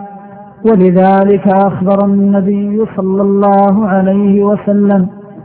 ولذلك أخبر النبي صلى الله عليه وسلم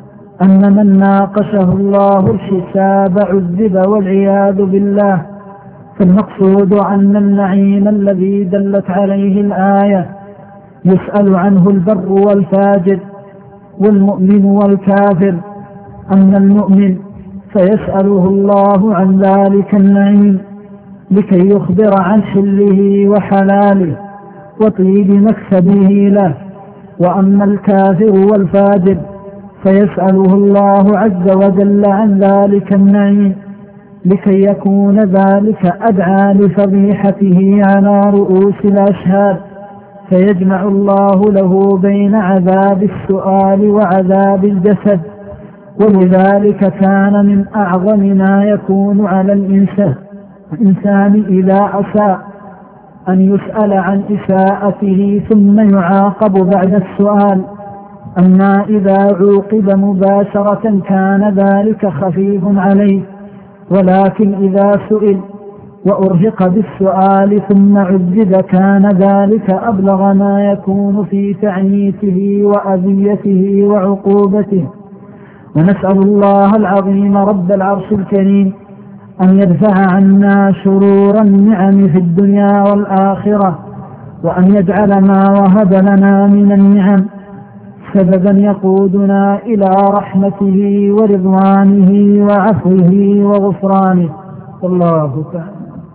أن من ناقشه الله الحساب عذب والعياذ بالله. فالمقصود أن النعيم الذي دلت عليه الآية يسأل عنه البر والفاجر والمؤمن والكافر. أما المؤمن فيسأله الله عن ذلك النعيم لكي يخبر عن حله وحلاله وطيب مكسبه له. وأما الكافر والفاجر فيسأله الله عز وجل عن ذلك النعيم لكي يكون ذلك أدعى لفضيحته على رؤوس الأشهاد، فيجمع الله له بين عذاب السؤال وعذاب الجسد. ولذلك كان من أعظم ما يكون على الإنسان إذا أساء أن يسأل عن إساءته ثم يعاقب بعد السؤال. أما إذا عوقب مباشرة كان ذلك خفيف عليه، ولكن إذا سئل وأرهق بالسؤال ثم عذب كان ذلك أبلغ ما يكون في تعنيفه وأذيته وعقوبته. ونسأل الله العظيم رب العرش الكريم أن يدفع عنا شرور النعم في الدنيا والآخرة، وأن يجعل ما وهب لنا من النعم سببا يقودنا إلى رحمته ورضوانه وعفوه وغفرانه. والله تعالى.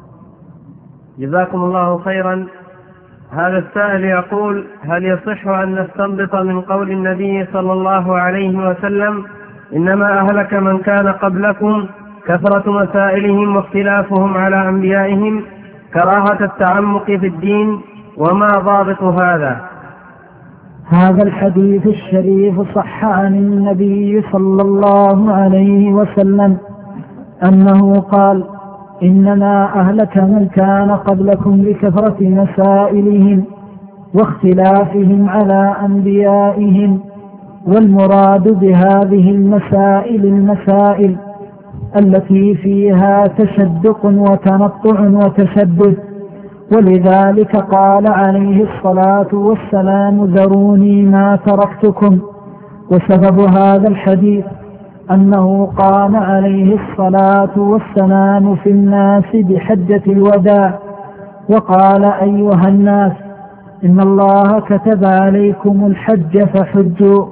جزاكم الله خيرا. هذا السائل يقول: هل يصح أن نستنبط من قول النبي صلى الله عليه وسلم إنما أهلك من كان قبلكم كثرة مسائلهم واختلافهم على أنبيائهم كراهة التعمق في الدين، وما ضابط هذا؟ هذا الحديث الشريف صح عن النبي صلى الله عليه وسلم أنه قال: إنما أهلك من كان قبلكم بكثرة مسائلهم واختلافهم على أنبيائهم. والمراد بهذه المسائل التي فيها تشدق وتنطع وتشدد. ولذلك قال عليه الصلاة والسلام: ذروني ما تركتكم. وسبب هذا الحديث أنه قام عليه الصلاة والسلام في الناس بحجة الوداع وقال: أيها الناس، إن الله كتب عليكم الحج فحجوا.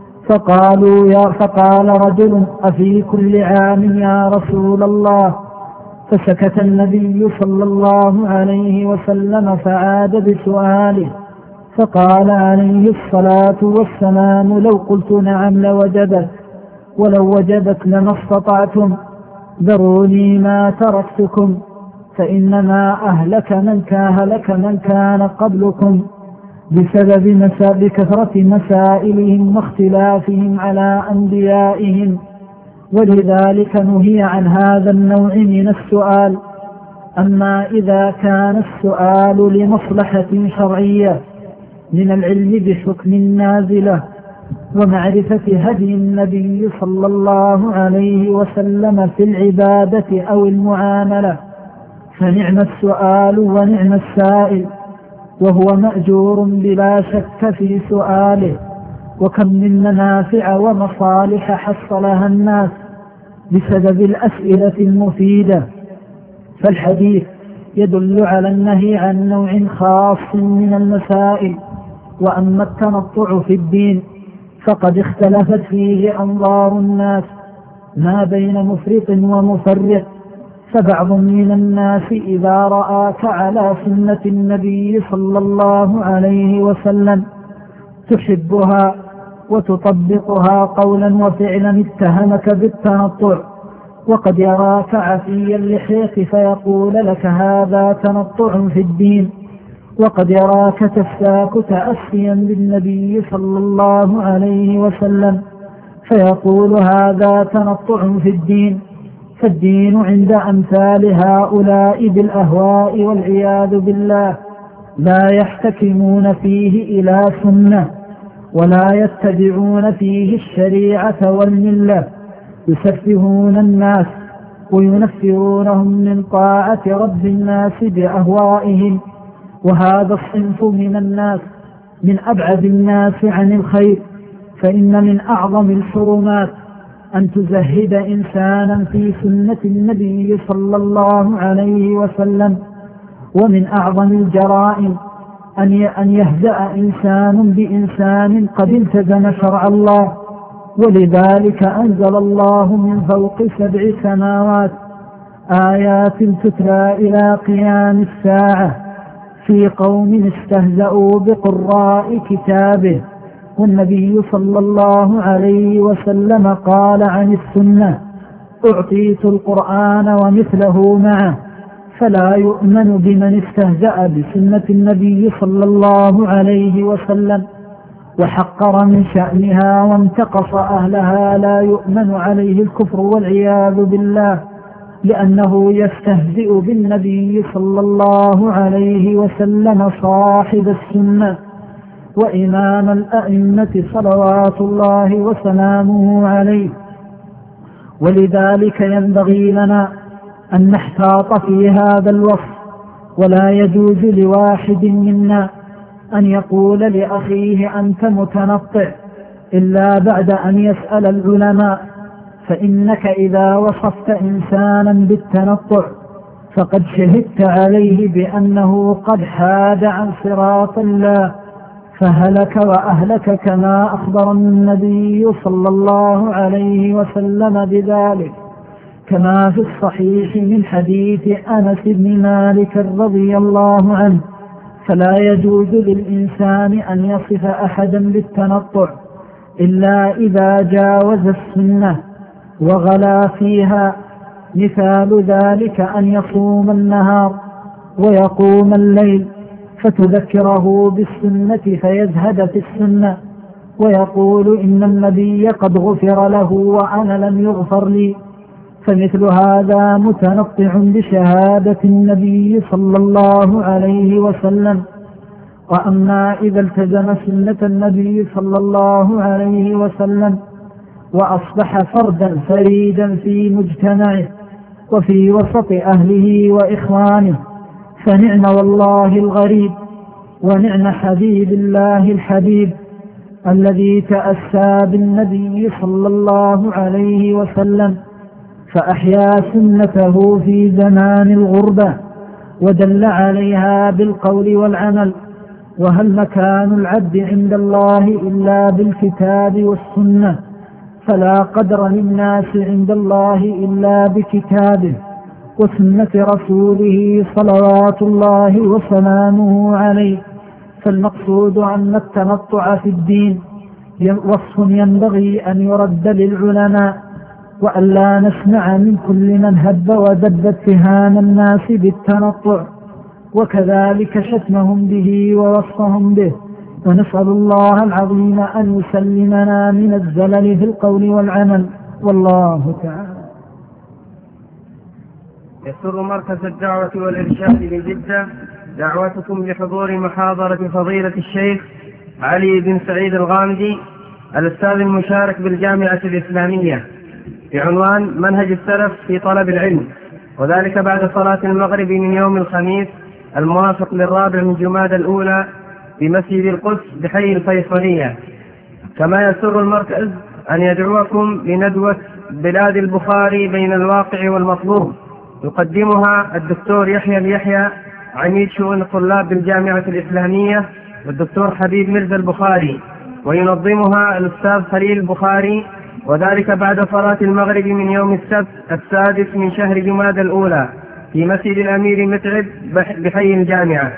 فقال رجل: أفي كل عام يا رسول الله؟ فسكت النبي صلى الله عليه وسلم فعاد بسؤاله، فقال عليه الصلاة والسلام: لو قلت نعم لوجبت، ولو وجبت لما استطعتم، ذروني ما تركتكم، فإنما أهلك من كان قبلكم بسبب كثرة مسائلهم واختلافهم على أنبيائهم. ولذلك نهي عن هذا النوع من السؤال. أما إذا كان السؤال لمصلحة شرعية من العلم بحكم النازلة ومعرفة هدي النبي صلى الله عليه وسلم في العبادة أو المعاملة فنعم السؤال ونعم السائل، وهو مأجور بلا شك في سؤاله. وكم من منافع ومصالح حصلها الناس بسبب الأسئلة المفيدة. فالحديث يدل على النهي عن نوع خاص من المسائل. وأما التنطع في الدين فقد اختلفت فيه أنظار الناس ما بين مفرط ومفرط. فبعض من الناس إذا رآك على سنة النبي صلى الله عليه وسلم تحبها وتطبقها قولا وفعلا اتهمك بالتنطع، وقد يراك عفي اللحية فيقول لك هذا تنطع في الدين، وقد يراك تفتاك تأسيا بالنبي صلى الله عليه وسلم فيقول هذا تنطع في الدين. فالدين عند أمثال هؤلاء بالأهواء والعياذ بالله لا يحتكمون فيه إلى سنة ولا يتبعون فيه الشريعة والملة، يسفهون الناس وينفرونهم من طاعة رب الناس بأهوائهم. وهذا الصنف من الناس من أبعد الناس عن الخير. فإن من أعظم الحرمات أن تزهد إنسانا في سنة النبي صلى الله عليه وسلم. ومن أعظم الجرائم أن يهزأ إنسان بإنسان قد التزم شرع الله. ولذلك أنزل الله من فوق 7 سماوات آيات تتلى إلى قيام الساعة في قوم استهزأوا بقراء كتابه والنبي صلى الله عليه وسلم قال عن السنة: أعطيت القرآن ومثله معه. فلا يؤمن بمن استهزأ بسنة النبي صلى الله عليه وسلم وحقر من شأنها وانتقص أهلها، لا يؤمن عليه الكفر والعياذ بالله، لأنه يستهزئ بالنبي صلى الله عليه وسلم صاحب السنة وإمام الأئمة صلوات الله وسلامه عليه. ولذلك ينبغي لنا أن نحتاط في هذا الوصف، ولا يجوز لواحد منا أن يقول لأخيه أنت متنطع إلا بعد أن يسأل العلماء، فإنك إذا وصفت إنسانا بالتنطع فقد شهدت عليه بأنه قد حاد عن صراط الله فهلك وأهلك، كما أخبر النبي صلى الله عليه وسلم بذلك، كما في الصحيح من حديث أنس بن مالك رضي الله عنه. فلا يجوز للإنسان أن يصف أحدا بالتنطع إلا إذا جاوز السنة وغلا فيها. مثال ذلك أن يصوم النهار ويقوم الليل فتذكره بالسنة فيزهد في السنة ويقول إن النبي قد غفر له وأنا لم يغفر لي، فمثل هذا متنطع بشهادة النبي صلى الله عليه وسلم. وأما إذا التزم سنة النبي صلى الله عليه وسلم وأصبح فردا فريدا في مجتمعه وفي وسط أهله وإخوانه فنعم والله الغريب، ونعم حبيب الله الحبيب الذي تأسى بالنبي صلى الله عليه وسلم فأحيا سنته في زمان الغربة ودل عليها بالقول والعمل. وهل مكان العبد عند الله إلا بالكتاب والسنة؟ فلا قدر للناس عند الله إلا بكتابه وسنة رسوله صلوات الله وسلامه عليه. فالمقصود أن التنطع في الدين وصف ينبغي أن يرد للعلماء، وألا نسمع من كل من هب ودب اتهام الناس بالتنطع وكذلك شتمهم به ووصفهم به. ونسأل الله العظيم أن يسلمنا من الزلل في القول والعمل، والله تعالى. يسر مركز الدعوة والإرشاد بجدة دعوتكم لحضور محاضرة فضيلة الشيخ علي بن سعيد الغامدي الأستاذ المشارك بالجامعة الإسلامية بعنوان منهج السلف في طلب العلم، وذلك بعد صلاة المغرب من يوم الخميس الموافق للرابع من جمادى الأولى بمسجد القدس بحي الفيصلية. كما يسر المركز أن يدعوكم لندوة بلاد البخاري بين الواقع والمطلوب، يقدمها الدكتور يحيى اليحيى عميد شؤون الطلاب بالجامعة الإسلامية والدكتور حبيب مرزا البخاري، وينظمها الأستاذ خليل البخاري، وذلك بعد صلاة المغرب من يوم السبت 6 من شهر جمادى الأولى في مسجد الأمير متعب بحي الجامعة.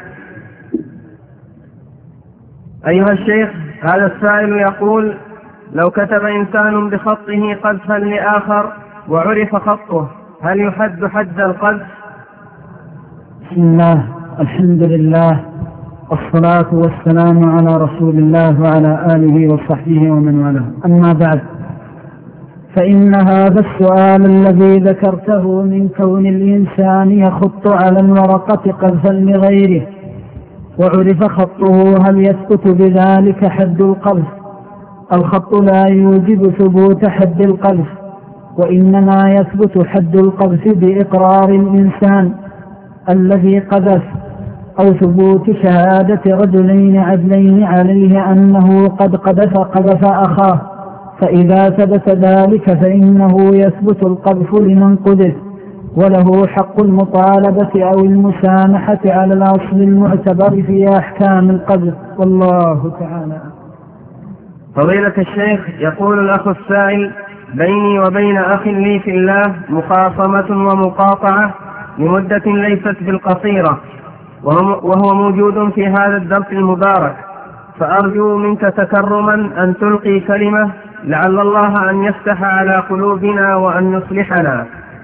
أيها الشيخ، هذا السائل يقول: لو كتب إنسان بخطه قذفا لآخر وعرف خطه هل يحد حد القذف؟ بسم الله، الحمد لله، والصلاة والسلام على رسول الله وعلى آله وصحبه ومن والاه. أما بعد، فإن هذا السؤال الذي ذكرته من كون الإنسان يخط على الورقة قذفا لغيره وعرف خطه هل يثبت بذلك حد القذف؟ الخط لا يوجب ثبوت حد القذف، وإنما يثبت حد القذف بإقرار الإنسان الذي قذف أو ثبوت شهادة رجلين عدلين عليه أنه قد قذف أخاه، فإذا ثبت ذلك فإنه يثبت القذف لمن قذف وله حق المطالبة أو المسامحة على الأصل المعتبر في أحكام القذف، والله تعالى. فضيلة الشيخ، يقول الأخ السائل: بيني وبين أخ لي في الله مخاصمة ومقاطعة لمدة ليست بالقصيرة، وهو موجود في هذا الدرس المبارك، فأرجو منك تكرما أن تلقي كلمة لعل الله أن يفتح على قلوبنا وأن يصلحنا.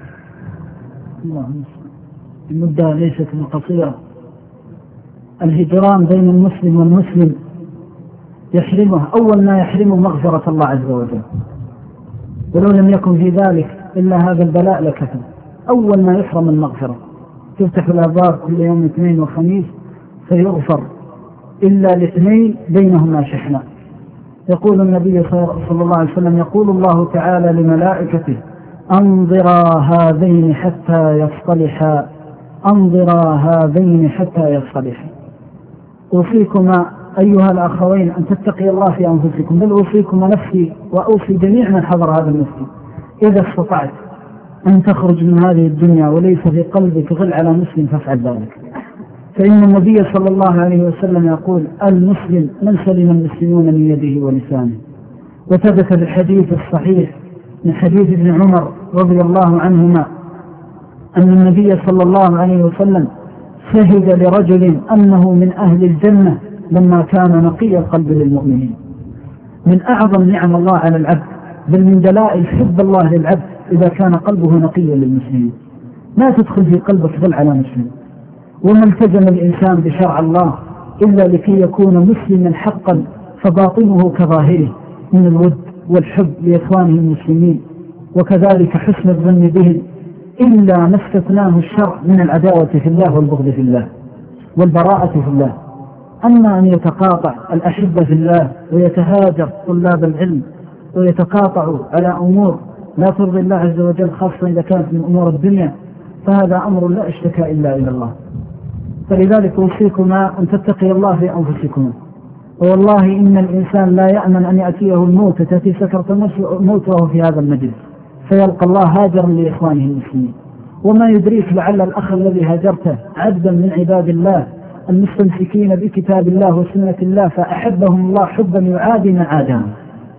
المدة ليست قصيرة. الهجران بين المسلم والمسلم يحرمه، أول ما يحرمه مغفرة الله عز وجل، ولو لم يكن في ذلك إلا هذا البلاء لكفى. أول ما يحرم المغفرة، تفتح الأبواب كل يوم اثنين وخميس فيغفر إلا لاثنين بينهما شحناء. يقول النبي صلى الله عليه وسلم: يقول الله تعالى لملائكته: أنظرا هذين حتى يصطلحا، أنظرا هذين حتى يصطلحا. أوصيكما أيها الأخوين أن تتقي الله في أنفسكم، بل أوصيكما نفسي وأوصي جميع من حضر هذا المسجد إذا استطعت أن تخرج من هذه الدنيا وليس في قلبك غل على مسلم فافعل ذلك. فإن النبي صلى الله عليه وسلم يقول: المسلم من سلم المسلمون من يده ولسانه. وثبت بالحديث الصحيح من حديث ابن عمر رضي الله عنهما أن النبي صلى الله عليه وسلم شهد لرجل أنه من أهل الجنة لما كان نقي القلب للمؤمنين. من أعظم نعم الله على العبد، بل من دلائل حب الله للعبد إذا كان قلبه نقيا للمسلمين. لا تدخل في قلبك غل على مسلم. وما التزم الإنسان بشرع الله إلا لكي يكون مسلما حقا، فباطنه كظاهره من الود والحب لإخوانه المسلمين، وكذلك حسن الظن بهم، إلا ما استثناه الشرع من العداوة في الله والبغض في الله والبراءة في الله. أما أن يتقاطع الأحبة في الله ويتهاجر طلاب العلم ويتقاطعوا على أمور لا ترضي الله عز وجل، خاصة إذا كانت من أمور الدنيا، فهذا أمر لا اشتكى إلا إلى الله. فلذلك أوصيكما أن تتقي الله في أنفسكم. والله إن الإنسان لا يأمن أن يأتيه الموت، تأتي سكرة الموت وهو في هذا المجلس، فيلقى الله هاجرا لإخوانه المسلمين. وما يدريك لعل الأخ الذي هاجرته عبدا من عباد الله المستمسكين بكتاب الله وسنة الله، فأحبهم الله حبا يعادي من عادهم.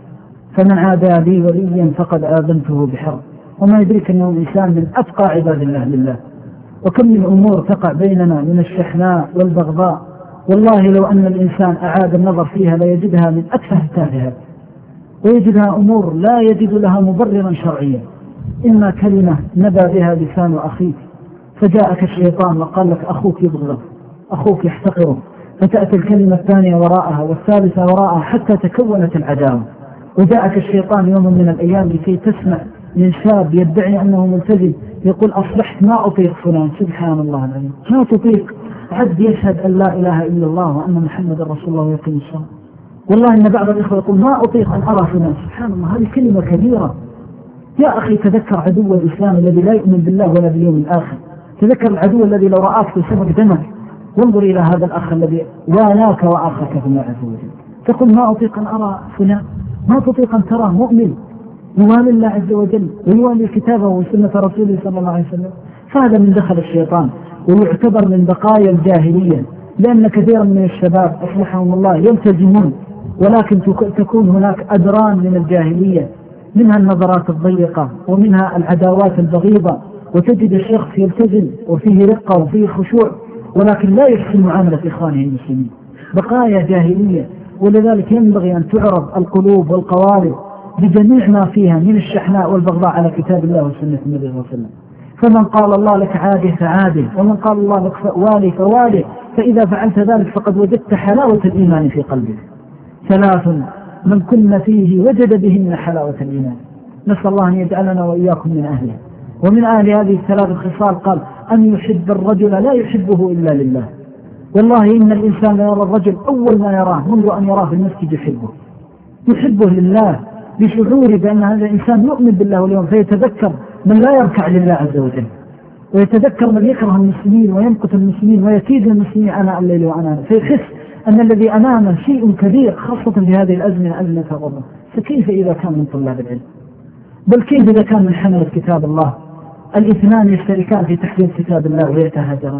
فمن عادى لي وليا فقد آذنته بحرب. وما يدريك أنه إنسان من أتقى عباد الله لله. وكم من أمور تقع بيننا من الشحناء والبغضاء، والله لو أن الإنسان أعاد النظر فيها ليجدها من أتفه التافهات، ويجدها أمور لا يجد لها مبررا شرعيا. إما كلمة نبى بها لسان أخيك فجاءك الشيطان وقال لك أخوك يبغضك، أخوك يحتقره، فتأتي الكلمة الثانية وراءها والثالثة وراءها حتى تكونت العداوة. وجاءك الشيطان يوم من الأيام لكي تسمع من شاب يدعي أنه ملتزم يقول: أصبحت ما أطيق فلان. سبحان الله العظيم، ما تطيق عبد يشهد أن لا إله إلا الله وأن محمد رسول الله ويقيم الصلاة. والله إن بعض الإخوة يقول: ما أطيق أن أرى فلان. سبحان الله، هذه كلمة كبيرة. يا أخي تذكر عدو الإسلام الذي لا يؤمن بالله ولا باليوم الآخر، تذكر العدو الذي لو رآك سفك دمك. وانظر إلى هذا الأخ الذي والاك وآخرك في الله عز وجل، تقول: ما أطيق أن أرى فلان. ما تطيق أن تراه مؤمن يوالي الله عز وجل ويوالي كتابه وسنة رسوله صلى الله عليه وسلم. فهذا من دخل الشيطان، ويعتبر من بقايا الجاهلية، لأن كثيرا من الشباب أصلحهم الله يلتزمون، ولكن تكون هناك أدران من الجاهلية، منها النظرات الضيقة ومنها العداوات البغيضة. وتجد الشخص يلتزم وفيه رقة وفيه خشوع، ولكن لا يحسن معاملة إخوانه المسلمين. بقايا جاهلية. ولذلك ينبغي أن تعرض القلوب والقوالب بجميع ما فيها من الشحناء والبغضاء على كتاب الله وسنة النبي صلى الله عليه وسلم. فمن قال الله لك عاده فعاده، ومن قال الله لك والي فوالي، فإذا فعلت ذلك فقد وجدت حلاوة الإيمان في قلبك. 3 من كن فيه وجد بهن حلاوة الإيمان. نسأل الله أن يجعلنا وإياكم من أهله. ومن أهل هذه 3 خصال قال: أن يحب الرجل لا يحبه إلا لله. والله إن الإنسان يرى الرجل أول ما يراه منذ أن يراه في المسجد يحبه لله، بشعوره بأن هذا الإنسان يؤمن بالله واليوم، فيتذكر من لا يركع لله عز وجل، ويتذكر من يكره المسلمين ويمقت المسلمين ويكيد المسلمين أنا الليل وأنا، فيحس أن الذي أمامه شيء كبير، خاصة في هذه الأزمنة أزمة الغضب. فكيف إذا كان من طلاب العلم؟ بل كيف إذا كان من حملة كتاب الله؟ 2 يشتركان في تحفيظ كتاب الله ويتهاجران،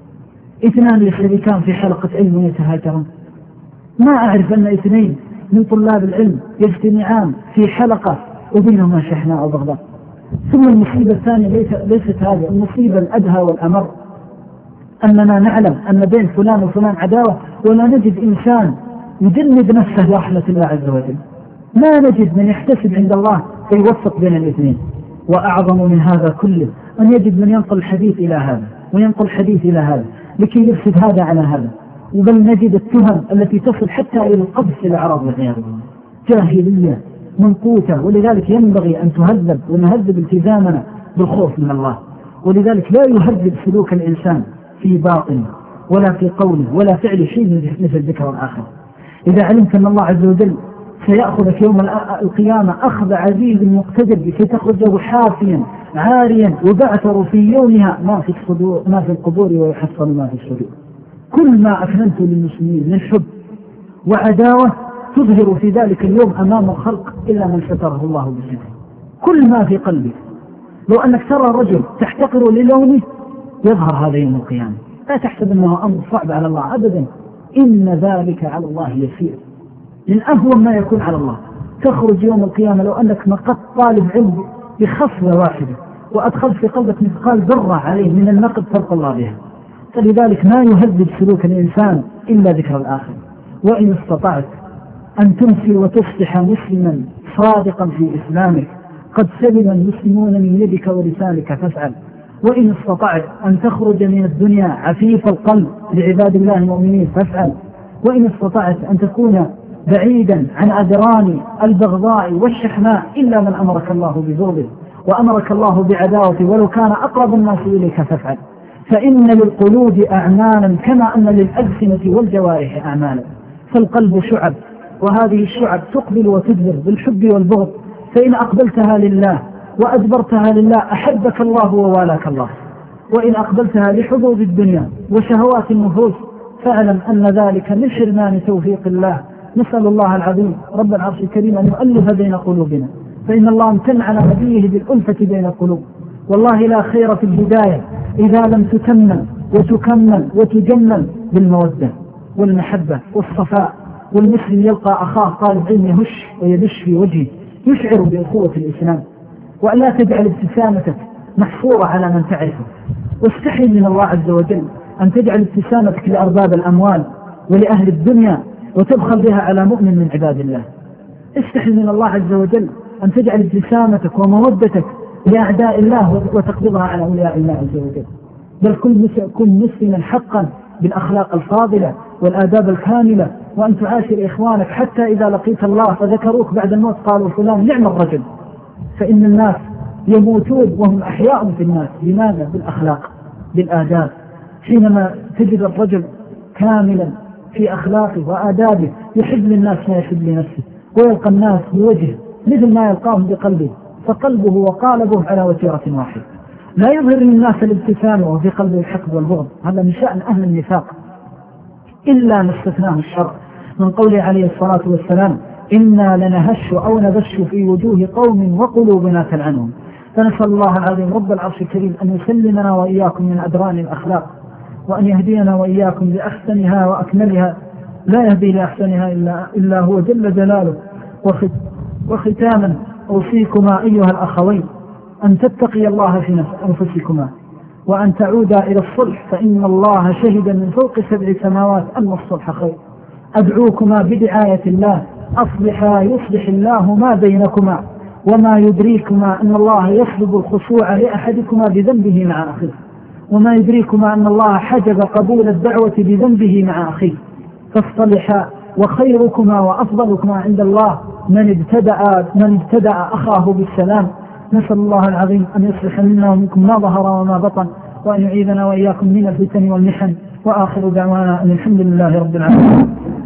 2 يشتركان في حلقة علم ويتهاجران. ما أعرف أن 2 من طلاب العلم يجتمعان في حلقة وبينهما شحناء وبغضاء. ثم المصيبة الثانية ليست هذه المصيبة الأدهى والأمر، أننا نعلم أن بين فلان وفلان عداوة، ولا نجد إنسان يجند نفسه رحمة الله عز وجل. ما نجد من يحتسب عند الله فيوفق بين الاثنين. وأعظم من هذا كله أن يجد من ينقل الحديث إلى هذا وينقل الحديث إلى هذا لكي يرشد هذا على هذا. وبل نجد التهم التي تصل حتى إلى القذف في الأعراض والعياذ بالله، جاهلية منقوتة. ولذلك ينبغي أن تهذب ونهذب التزامنا بالخوف من الله. ولذلك لا يهذب سلوك الإنسان في باطن ولا في قوله ولا فعل شيء مثل ذكر الآخر. إذا علمت أن الله عز وجل سيأخذك يوم القيامة أخذ عزيز مقتدر بكي تخرجه حافيا عاريا وبعثر في يومها ما في القبور ويحصل ما في الصدور. كل ما أفننت للمسلمين من حب وعداوة تظهر في ذلك اليوم أمام الخلق إلا من ستره الله بسنه. كل ما في قلبك لو أنك ترى رجل تحتقر للونه يظهر هذا يوم القيامة. لا تحسب أنه أمر صعب على الله أبدا، إن ذلك على الله يسير. من أهون ما يكون على الله تخرج يوم القيامة لو أنك نقضت طالب علم بخصلة واحدة وأدخلت في قلبك مثقال ذرة عليه من النقد تلقى الله بها. فلذلك ما يهذب سلوك الإنسان إلا ذكر الآخر. وإن استطعت أن تمسي وتصبح مسلما صادقا في إسلامك قد سلم المسلمون من يدك ولسانك فافعل. وإن استطعت أن تخرج من الدنيا عفيف القلب لعباد الله المؤمنين فافعل. وإن استطعت أن تكون بعيدا عن أدران البغضاء والشحناء إلا من أمرك الله ببغضه وأمرك الله بعداوته ولو كان أقرب الناس إليك فافعل. فإن للقلوب أعمالا كما أن للألسنة والجوارح أعمالا. فالقلب شعب، وهذه الشعب تقبل وتدبر بالحب والبغض. فإن أقبلتها لله وأدبرتها لله أحبك الله ووالاك الله. وإن أقبلتها لحظوظ الدنيا وشهوات النفوس فاعلم أن ذلك من حرمان توفيق الله. نسأل الله العظيم رب العرش الكريم أن يؤلف بين قلوبنا، فإن الله امتن على نبيه بالألفة بين القلوب. والله لا خير في الهداية إذا لم تتمم وتكمل وتجمل بالمودة والمحبة والصفاء. والمسلم يلقى أخاه طالب علم يهش ويدش في وجهه يشعر بأخوة الإسلام. وأن لا تجعل ابتسامتك محفورة على من تعرفه. واستحي من الله عز وجل أن تجعل ابتسامتك لأرباب الأموال ولأهل الدنيا وتبخل بها على مؤمن من عباد الله. استحي من الله عز وجل أن تجعل ابتسامتك ومودتك لأعداء الله وتقبضها على أولياء الله عز وجل. بل كن مسلما حقا بالأخلاق الفاضلة والآداب الكاملة، وأن تعاشر إخوانك حتى إذا لقيت الله فذكروك بعد الموت قالوا فلان نعم الرجل. فإن الناس يموتون وهم أحياء في الناس. لماذا؟ بالأخلاق بالآداب. حينما تجد الرجل كاملا في أخلاقه وآدابه يحب للناس ما يحب لنفسه، ويلقى الناس بوجهه مثل ما يلقاهم بقلبه، فقلبه وقالبه على وتيرة واحدة. لا يظهر للناس الابتسامة وفي قلبه الحقد والبغض. هذا من شأن أهل النفاق إلا ما استثناه الشرع من قوله عليه الصلاة والسلام إنا لنهش أو نبش في وجوه قوم وقلوبنا تلعنهم. فنسأل الله العظيم رب العرش الكريم أن يسلمنا وإياكم من أدران الأخلاق، وأن يهدينا وإياكم لأحسنها وأكملها. لا يهدي لأحسنها إلا هو جل جلاله. وختاما أوصيكما أيها الأخوين أن تتقي الله في أنفسكما وأن تعودا إلى الصلح، فإن الله شهد من فوق 7 سماوات أن الصلح خير. أدعوكما بدعاية الله أصلحا يصلح الله ما بينكما، وما يدريكما أن الله يسلب الخشوع لأحدكما بذنبه مع أخيه، وما يدريكما أن الله حجب قبول الدعوة بذنبه مع أخيه. فاصطلحا، وخيركما وأفضلكما عند الله من ابتدأ أخاه بالسلام. نسأل الله العظيم أن يصلح منا ومنكم ما ظهر وما بطن، وأن يعيذنا وإياكم من الفتن والمحن. وآخر دعوانا أن الحمد لله رب العالمين.